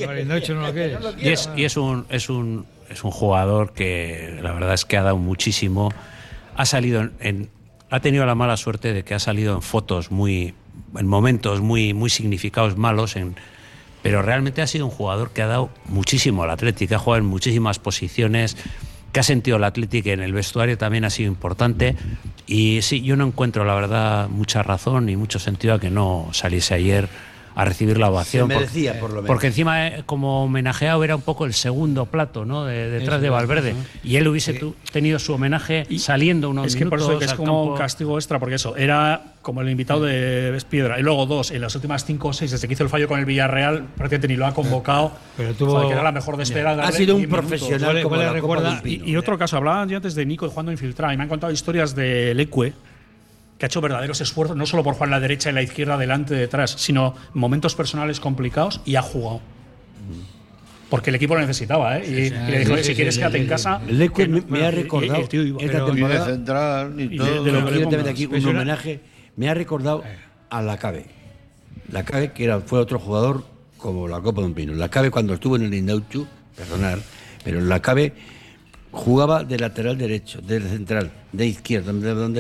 Y es un jugador que la verdad es que ha dado muchísimo. Ha salido ha tenido la mala suerte de que ha salido en fotos en momentos muy significados malos pero realmente ha sido un jugador que ha dado muchísimo al Athletic, ha jugado en muchísimas posiciones, que ha sentido el Athletic en el vestuario también ha sido importante. Y sí, yo no encuentro la verdad mucha razón ni mucho sentido a que no saliese ayer a recibir la ovación. Se merecía, por lo menos. Porque encima, como homenajeado, era un poco el segundo plato, ¿no? Detrás de Valverde. Y él hubiese tenido su homenaje saliendo unos minutos. Es que por eso es como un castigo extra, porque eso, era como el invitado de Vespiedra. Y luego en las últimas 5 o 6, desde que hizo el fallo con el Villarreal, prácticamente ni lo ha convocado. Pero tuvo. Que era la mejor despedida. Ha sido un profesional, como le recuerda. Y otro caso, hablaban yo antes de Nico jugando infiltrado, y me han contado historias de Leque, que ha hecho verdaderos esfuerzos, no solo por jugar en la derecha y la izquierda, delante y detrás, sino momentos personales complicados, y ha jugado. Porque el equipo lo necesitaba, y le dijo, si quieres quédate en casa. Leque me ha recordado esta temporada central y todo. De lo que quiero aquí un homenaje, me ha recordado a Lacabe. Lacabe, que fue otro jugador como la Copa de un Pino. Lacabe, cuando estuvo en el Indauchu, perdonar, pero Lacabe jugaba de lateral derecho, de central, de izquierda,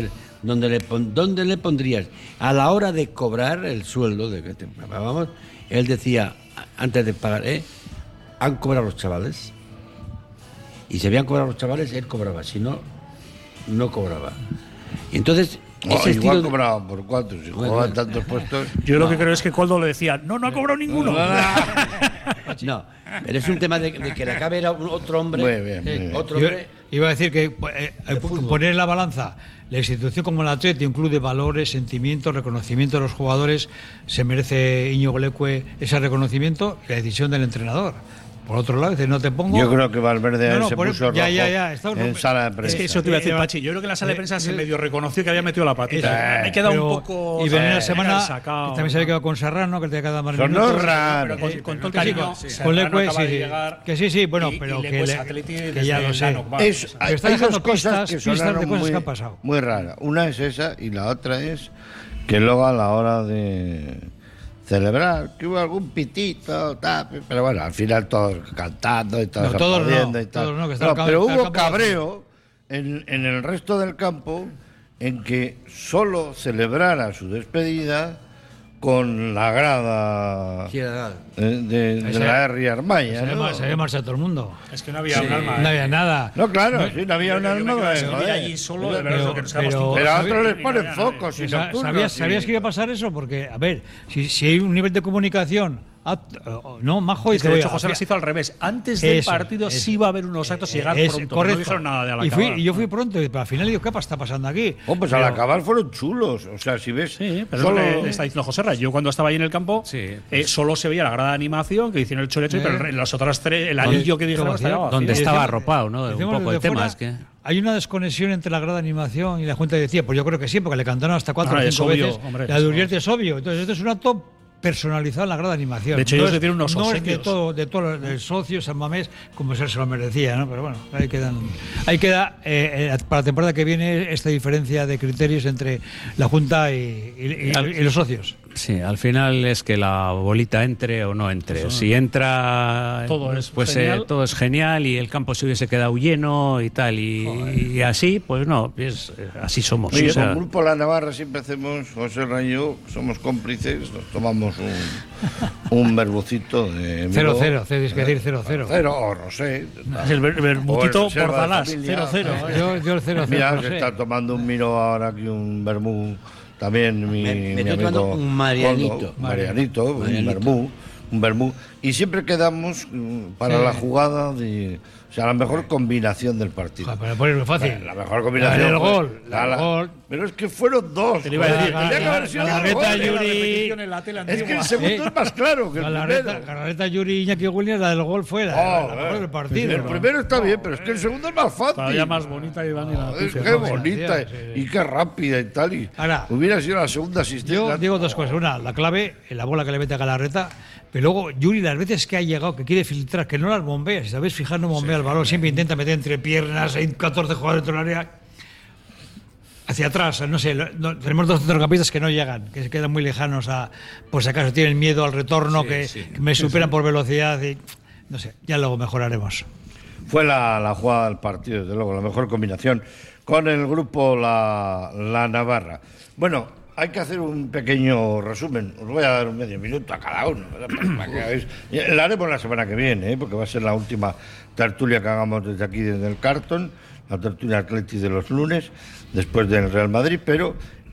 donde le pondrías a la hora de cobrar el sueldo de que te pagábamos. Él decía antes de pagar, han cobrado los chavales, y si habían cobrado los chavales él cobraba, si no cobraba. Y entonces igual cobraban por 4 si jugaban tantos puestos. Yo lo que creo es que Coldo le decía, no ha cobrado ninguno. No, pero es un tema de que Lacabe era otro hombre. Muy bien. Otro hombre. Iba a decir que poner en la balanza la institución como el Athletic, un club de valores, sentimientos, reconocimiento de los jugadores, se merece Íñigo Leque ese reconocimiento, la decisión del entrenador. Por otro lado, no te pongo. Yo creo que Valverde se puso rojo en sala de prensa. Es que eso te iba a decir, Pachi. Yo creo que en la sala de prensa se medio reconoció que había metido la patita. Me he quedado un poco. Y venía una semana que también se había quedado con Serrano, que te había quedado más minutos. Con todo el cariño. Con Leque, que sí, bueno, pero que ya lo sé. Hay dos cosas que sonaron de cosas que han pasado. Muy raras. Una es esa y la otra es que luego a la hora de celebrar, que hubo algún pitito, pero bueno, al final todos cantando y todos aplaudiendo y tal. Pero hubo cabreo en el resto del campo en que solo celebrara su despedida con la grada de la R. Armaya. Se había marchado todo el mundo. Es que no había un alma. No había nada. No, claro, no había un alma. Allí solo, pero a otros les ponen focos. ¿Sabías que iba a pasar eso? Porque, a ver, si hay un nivel de comunicación. No, Majo, es que de hecho José las hizo al revés. Antes del partido sí iba a haber unos actos y llegar pronto. Correcto. No dijeron nada de acabar. Y yo fui pronto, pero al final digo, ¿qué está pasando aquí? Pues al acabar fueron chulos. O sea, si ves. Sí, pero solo es lo que está diciendo José Ra. Yo cuando estaba ahí en el campo, solo se veía la grada de animación que hicieron el chorecho, pero en las otras 3, el anillo que dijeron estaba donde estaba arropado, ¿no? Un poco el tema es que. Hay una desconexión entre la grada de animación y la Junta decía, pues yo creo que sí, porque le cantaron hasta 4 o 5 veces. La de Uriarte es obvio. Entonces, esto es un acto personalizado en la grada de animación. De hecho, ellos le tienen unos obsequios. No es de todo el socio, San Mamés, como se lo merecía, ¿no? Pero bueno, ahí queda para la temporada que viene esta diferencia de criterios entre la Junta y los socios. Sí, al final es que la bolita entre o no entre. Eso. Si entra, Todo es pues genial. todo es genial y el campo se hubiese quedado lleno y tal. Y así, pues no, así somos. Oye, o sea, con el Grupo La Navarra siempre hacemos, José Rayo, somos cómplices, nos tomamos un verbucito de... 0-0, tienes que decir 0-0. Cero o rosé. Es el vermutito O el reserva de Bordalás, familia. 0-0. Yo el 0-0. Mira, no se sé. está tomando un vino ahora aquí, un vermú, también mi estoy tomando amigo un Marianito. Coldo, Marianito, Marianito. un vermú. Y siempre quedamos para la jugada de... O sea, la mejor combinación del partido. Para ponerlo fácil. La mejor combinación. El fue- gol. El gol. Pero es que fueron dos. Te lo iba a decir. Tenía que haber sido dos Galarreta, goles. Yuri. Es que el segundo es más claro que el primero. Galarreta, Yuri y Iñaki Williams, la del gol fue la mejor del partido. El primero está bien, pero es que el segundo es más fácil. Todavía más bonita y Dani la Joder, pifia, qué ¿no? bonita y qué rápida y tal. Y Ahora, hubiera sido la segunda asistencia. Yo digo dos cosas. Una, la clave, la bola que le mete a Galarreta. Pero luego, Yuri, las veces que ha llegado, que quiere filtrar, que no las bombea. Si sabéis fijar, no bombea el balón. Siempre intenta meter entre piernas, hay 14 jugadores dentro del área. Hacia atrás, no sé, tenemos dos centrocampistas que no llegan, que se quedan muy lejanos a, por si acaso tienen miedo al retorno, que me superan por velocidad y no sé, ya luego mejoraremos. Fue la jugada del partido, desde luego, la mejor combinación con el grupo La Navarra. Bueno, hay que hacer un pequeño resumen. Os voy a dar un medio minuto a cada uno, ¿verdad? Para que hagáis. La haremos la semana que viene, porque va a ser la última tertulia que hagamos desde aquí, desde el Carton, la tertulia Atleti de los lunes, después del Real Madrid, pero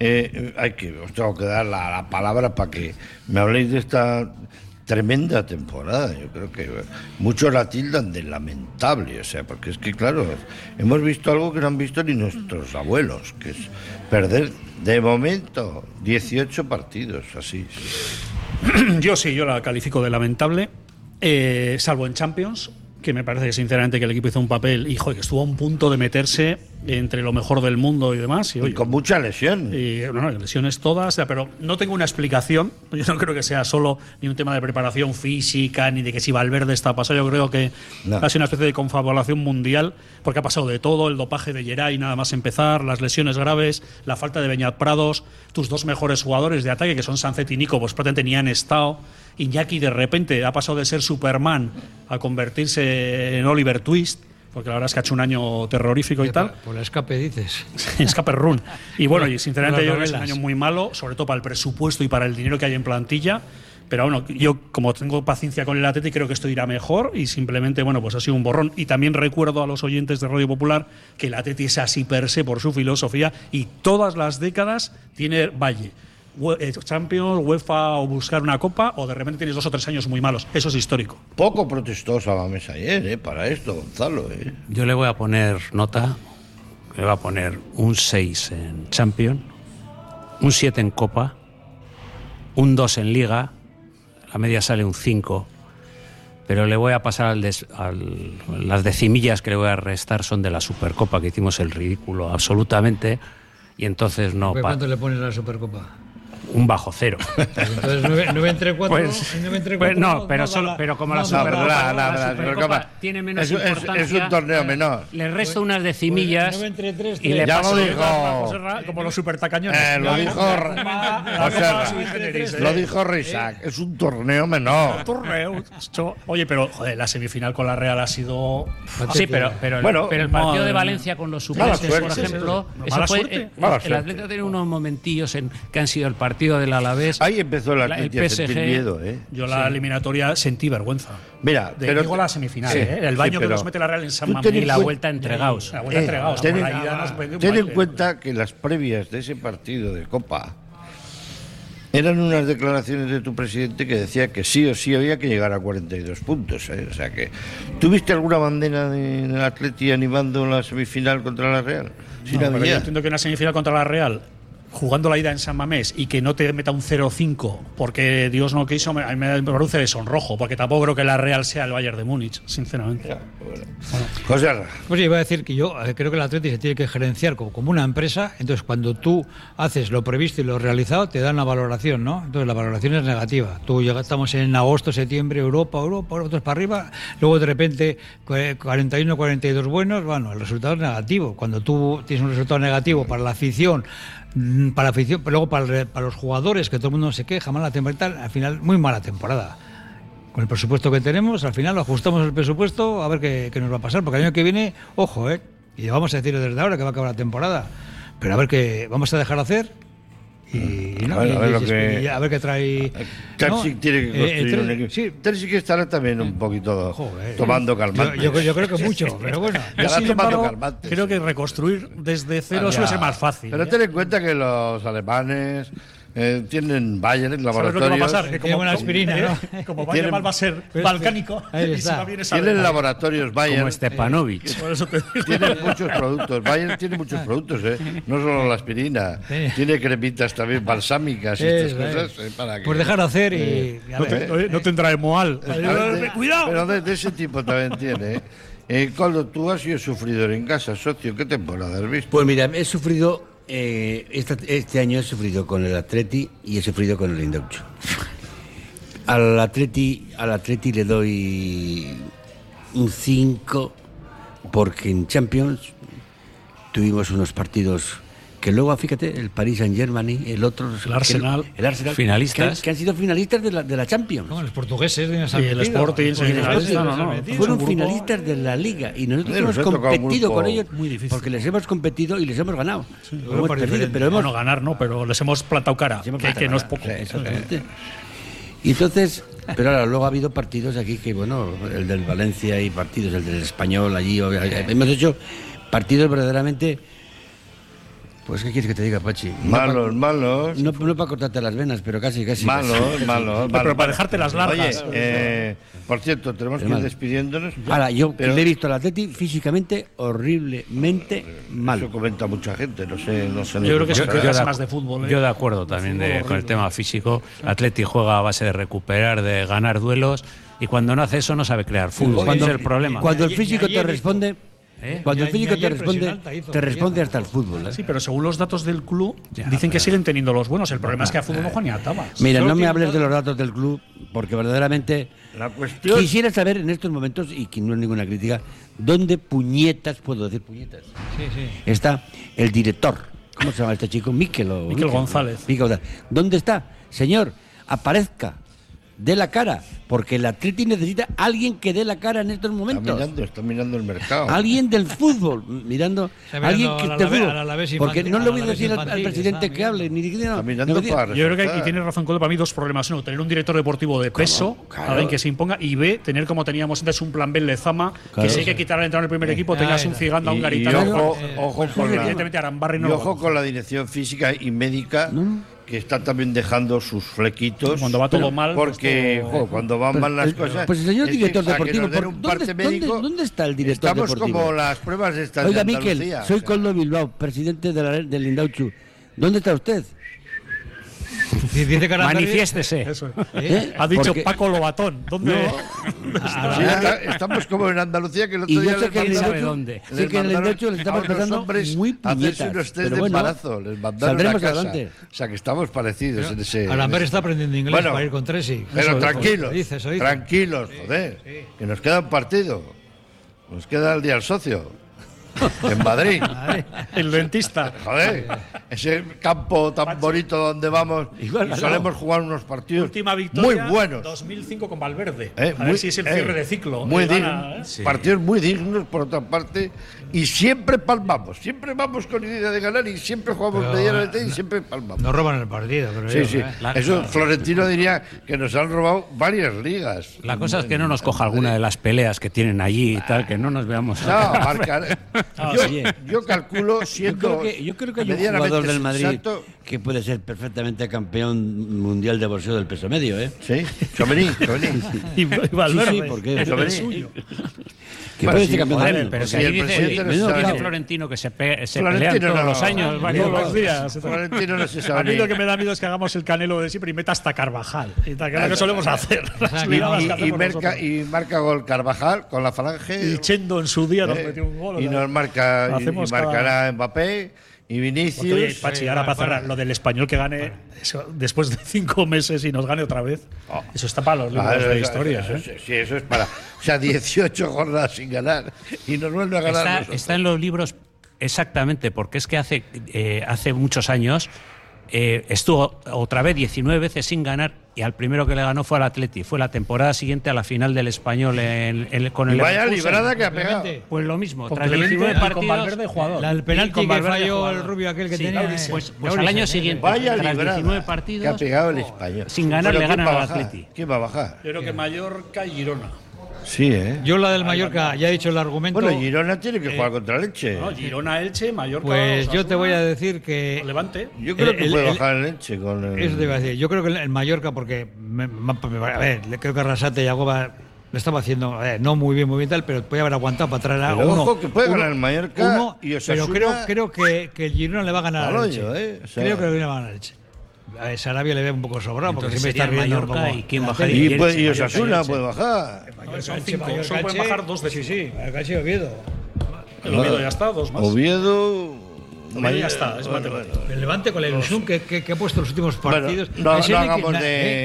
os tengo que dar la palabra para que me habléis de esta tremenda temporada. Yo creo que muchos la tildan de lamentable, o sea, porque es que, claro, hemos visto algo que no han visto ni nuestros abuelos, que es perder, de momento, 18 partidos, así. Yo la califico de lamentable, salvo en Champions, que me parece sinceramente que el equipo hizo un papel, hijo, que estuvo a un punto de meterse entre lo mejor del mundo y demás. Y, oye, con mucha lesión. Lesiones todas, pero no tengo una explicación. Yo no creo que sea solo ni un tema de preparación física, ni de que si Valverde está pasado. Yo creo que ha sido una especie de confabulación mundial, porque ha pasado de todo, el dopaje de Geray nada más empezar, las lesiones graves, la falta de Beñat Prados, tus dos mejores jugadores de ataque, que son Sancet y Nico, pues prácticamente ni han estado. Iñaki de repente ha pasado de ser Superman a convertirse en Oliver Twist, porque la verdad es que ha hecho un año terrorífico y tal. Por el escape dices. Escape run. Y bueno, y sinceramente Las yo creo que es un novelas. año muy malo, sobre todo para el presupuesto y para el dinero que hay en plantilla. Pero bueno, yo como tengo paciencia con el Atleti, creo que esto irá mejor y simplemente, bueno, pues ha sido un borrón. Y también recuerdo a los oyentes de Radio Popular que el Atleti es así per se por su filosofía y todas las décadas tiene valle. Champions, UEFA o buscar una copa, o de repente tienes 2 o 3 años muy malos. Eso es histórico. Poco protestó Samamés ayer, para esto, Gonzalo. Yo le voy a poner nota, le voy a poner un 6 en Champions, un 7 en Copa, un 2 en Liga, la media sale un 5, pero le voy a pasar las decimillas que le voy a restar son de la Supercopa, que hicimos el ridículo absolutamente, y entonces no... ¿Cuánto le pones a la Supercopa? Un bajo 0. Entonces 9 entre 4. Pues no, pero como la Supercopa tiene menos importancia, es un torneo menor. Le resto unas decimillas 9 entre 3, y le ya paso lo dijo, como los supertacañones. lo dijo Risac, es un torneo menor. Oye, pero joder, la semifinal con la Real ha sido... Sí, pero el partido de Valencia con los suplentes, por ejemplo, el Atlético tiene unos momentillos que han sido el partido del Alavés. Ahí empezó el Atlético a sentir miedo, Yo la eliminatoria sentí vergüenza. Mira, pero digo la semifinal, el baño que nos mete la Real en San Mamés. Y la vuelta entregados. Ten en cuenta que las previas de ese partido de Copa eran unas declaraciones de tu presidente que decía que sí o sí había que llegar a 42 puntos. O sea que, ¿tuviste alguna bandera del Atleti animando la semifinal contra la Real? Sí, pero yo entiendo que una semifinal contra la Real, jugando la ida en San Mamés, y que no te meta un 0-5 porque Dios no quiso, a mí me produce de sonrojo, porque tampoco creo que la Real sea el Bayern de Múnich, sinceramente. José. Pues iba a decir que yo creo que el Atleti se tiene que gerenciar como una empresa. Entonces, cuando tú haces lo previsto y lo realizado, te dan una valoración, ¿no? Entonces, la valoración es negativa. Estamos en agosto, septiembre, Europa, otros para arriba. Luego, de repente, 41, 42 buenos. Bueno, el resultado es negativo. Cuando tú tienes un resultado negativo para la afición, para la afición, pero luego para los jugadores, que todo el mundo se queja, mala temporada, al final, muy mala temporada. Con el presupuesto que tenemos, al final ajustamos el presupuesto a ver qué nos va a pasar, porque el año que viene, ojo, y vamos a decir desde ahora que va a acabar la temporada, pero a ver qué vamos a dejar hacer. Y a ver qué trae. Terzic tiene que construir un equipo. Sí. Terzic estará también un poquito tomando calmantes. Yo creo que mucho, pero bueno. Yo, sin embargo, creo que reconstruir desde cero suele ser más fácil. Pero ten en cuenta que los alemanes tienen Bayern laboratorios. ¿Sabes lo que va a pasar? Que como una aspirina, ¿no? Como Bayern mal va a ser balcánico. Y si va bien es tienen laboratorios Bayern. Como Stepanovic. Por eso te digo. Tienen muchos productos. Bayern tiene muchos productos, no solo la aspirina. Tiene cremitas también balsámicas y estas cosas. Para que, pues dejar hacer y. No tendrá Emoal. Cuidado. Pero de ese tipo también tiene. Coldo, tú has sido sufridor en casa, socio. ¿Qué temporada has visto? Pues mira, he sufrido. Este año he sufrido con el Atleti y he sufrido con el Indauchu. Al Atleti le doy un 5 porque en Champions tuvimos unos partidos que luego, fíjate, el Paris Saint-Germain, el otro, el Arsenal, finalistas, que han sido finalistas de la Champions. No, los portugueses y el Sporting, fueron finalistas de la Liga y nosotros hemos competido con ellos muy difícil, porque les hemos competido y les hemos ganado. Hemos perdido, pero hemos ganar, no, pero les hemos plantado cara, que no es poco. Exactamente. Y entonces, pero ahora luego ha habido partidos aquí que, bueno, el del Valencia y partidos, el del Español allí, hemos hecho partidos verdaderamente. Pues, ¿qué quieres que te diga, Pachi? Malos. No para cortarte las venas, pero casi. Malos. Pero para dejarte las largas. Oye, por cierto, tenemos que ir despidiéndonos. Ahora, yo le he visto al Atleti físicamente horriblemente mal. Eso comenta mucha gente, no sé. Yo creo que es más de fútbol. Yo de acuerdo también con el tema físico. El Atleti juega a base de recuperar, de ganar duelos, y cuando no hace eso no sabe crear fútbol. Ese es el problema. Cuando el físico te responde... Cuando el físico te responde hasta el fútbol. Sí, pero según los datos del club, dicen que siguen teniendo los buenos. El problema es que a fútbol no juega ni a tabas. Mira, no me hables de los datos del club, porque verdaderamente la cuestión... quisiera saber en estos momentos, y que no es ninguna crítica, ¿dónde puñetas, puedo decir puñetas? Sí. Está el director. ¿Cómo se llama este chico? Miquel González. ¿Dónde está? Señor, aparezca. Dé la cara, porque el Atleti necesita alguien que dé la cara en estos momentos. Está mirando el mercado. Alguien del fútbol, mirando alguien que del fútbol. Porque no le voy a decir al presidente que hable, ni siquiera. Yo creo que aquí tiene razón, Coldo, para mí dos problemas. Uno, tener un director deportivo de peso, alguien que se imponga, y B, tener como teníamos antes un plan B en Lezama, que si hay que quitar al entrenador del primer equipo, tengas un Ciganda, un Garitano. Ojo con la dirección física y médica. Que están también dejando sus flequitos. Cuando va todo mal. Porque cuando van mal las cosas. Pues el señor director deportivo, ¿dónde está el director deportivo? Estamos como las pruebas estas Oiga, de Andalucía. Miquel, soy Coldo Bilbao, presidente del Indauchu. ¿Dónde está usted? Dice manifiéstese. Eso. Ha dicho Paco Lobatón. ¿Dónde? Estamos como en Andalucía, que el otro día sabe dónde. Sí, que en el Indauchu le estamos pasando muy puñetas. Hacerse unos test de embarazo. Les mandaron a casa. Adelante. O sea, que estamos parecidos en ese... Alamber está aprendiendo inglés para ir con Tresi. Pero tranquilos, joder. Que nos queda un partido. Nos queda el día del socio. En Madrid. El dentista. Joder, ese campo tan bonito donde vamos y solemos jugar unos partidos última victoria, muy buenos. 2005 con Valverde. A ver si es el cierre de ciclo. Muy dignos, partidos muy dignos por otra parte, y siempre palmamos. Siempre vamos con idea de ganar y siempre jugamos medianamente y siempre palmamos. Nos roban el partido. Pero sí. Eso Florentino diría que nos han robado varias ligas. La cosa es que no nos coja alguna de las peleas que tienen allí y tal, que no nos veamos. No, marcar. Yo calculo, siendo yo creo que hay un jugador del Madrid que puede ser perfectamente campeón mundial de boxeo del peso medio, ¿eh? Sí, Chomení. Y Valverde. Sí, porque es el suyo. Que puede ser campeón mundial. Pero si dice Florentino que se pelean todos los años, todos los días. Florentino no se sabe. A mí lo que me da miedo es que hagamos el Canelo de siempre y meta hasta Carvajal. Y tal, que es lo que solemos hacer. Y marca gol Carvajal con la Falange. Y Chendo en su día nos metió un gol. Y nos marcará Mbappé y Vinicius. Oye, Pachi, ahora para cerrar, lo del Español que gane eso, después de 5 meses y nos gane otra vez, eso está para los libros de historia. Sí, eso es para. O sea, 18 jornadas sin ganar y nos vuelve a ganar. Está en los libros Exactamente, porque es que hace muchos años estuvo otra vez 19 veces sin ganar y al primero que le ganó fue al Atleti. Fue la temporada siguiente a la final del Español con el vaya Leverkusen. librada que ha pegado. Pues lo mismo, Con tras Clemente 19 y partidos. con Valverde jugador. El penalti que falló el rubio aquel que tenía. Pues al año siguiente, Vaya tras librada 19 partidos, que ha pegado el Español. sin ganar, Pero le ¿quién ganan va a al bajar? Atleti. ¿Quién va a bajar? Yo creo que Mallorca y Girona. Sí, ¿eh? Yo la del Mallorca, ya he dicho el argumento. Bueno, Girona tiene que jugar contra Elche. No, Girona, Elche, Mallorca. Pues yo Osasuna, te voy a decir que. Levante. Yo creo que puede bajar el Elche con el... Eso te iba a decir. Yo creo que el Mallorca, porque. A ver, creo que Arrasate y Yagoba lo estaba haciendo no muy bien tal, pero podía haber aguantado para traer a Pero uno. ojo que puede ganar el Mallorca y pero Osasuna. creo que el Girona le va a ganar Al al Elche. hoyo, o sea, Creo que le va a ganar al Elche. A ver, Sarabia le ve un poco sobrado porque Entonces siempre está sería riendo un Mallorca poco. y quién La bajaría. tele. Y Osasuna puede bajar. Son 5, solo pueden bajar 2 de Sí, sí, Mallorca y Oviedo. El Oviedo ya está, 2 más. Oviedo Ya está, es matemático. El Levante con la ilusión que ha puesto los últimos partidos. Bueno, Ese no ni que- hagamos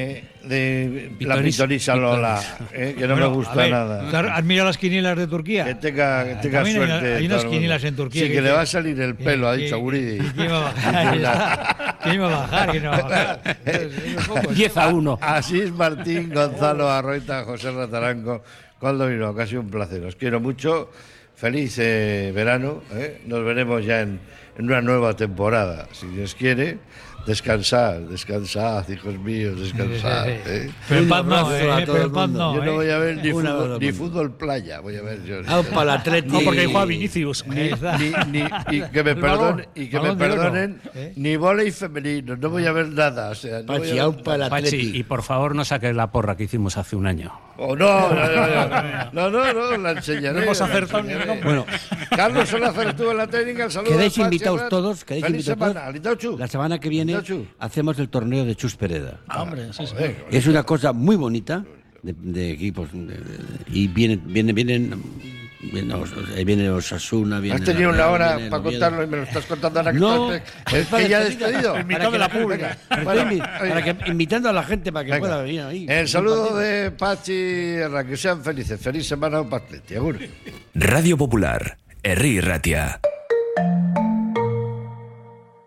de la pitonisa Lola, que no me gusta a ver, nada. ¿has mirado las quinielas de Turquía? Que tenga También suerte. hay unas todo el quinielas mundo. en Turquía. Sí, que le va a salir el pelo, ha dicho Guridi. ¿Quién va a bajar? Ahí está. ¿Quién va a bajar? ¿Quién no va a bajar? 10-1. Asís Martín, Gonzalo Arroita, José Rataranco, Coldo Vino, casi un placer. Os quiero mucho. Feliz verano. Nos veremos ya en una nueva temporada, si Dios quiere. Descansad, hijos míos, descansad. Pero el paz no, abrazo a pero el paz no. Yo no voy a ver ni Un fútbol, abrazo. ni fútbol playa, voy a ver yo. Para el Atleti. No, porque ahí juega Vinicius. Y que me balón, perdonen, ¿eh? ni vóley femenino, no voy a ver nada. O sea, no voy Pachi, a au ver para el Pachi, Atleti. y por favor no saques la porra que hicimos hace un año. Oh, no, la enseñaré. No hemos acertado la ni enseñaré. Bueno, Carlos Solacer estuvo en la técnica, el saludo. quedáis de Pachi invitados Herrán. todos. Quedáis Feliz invitados semana, todos. Litauchu. La semana que viene Litauchu. hacemos el torneo de Chus Pereda. Hombre, sí, sí. Es una cosa muy bonita de equipos. Y viene Osasuna. Viene Has tenido una hora viene para Oviedo. contarlo y me lo estás contando ahora que No, estás- es para que ya he despedida. despedido. En mitad de la pública. Invitando a la gente para que Venga. pueda venir ahí. El saludo de Pachi Herrán, que sean felices. Feliz semana para Atleti. Agur. Radio Popular, Herri Ratia.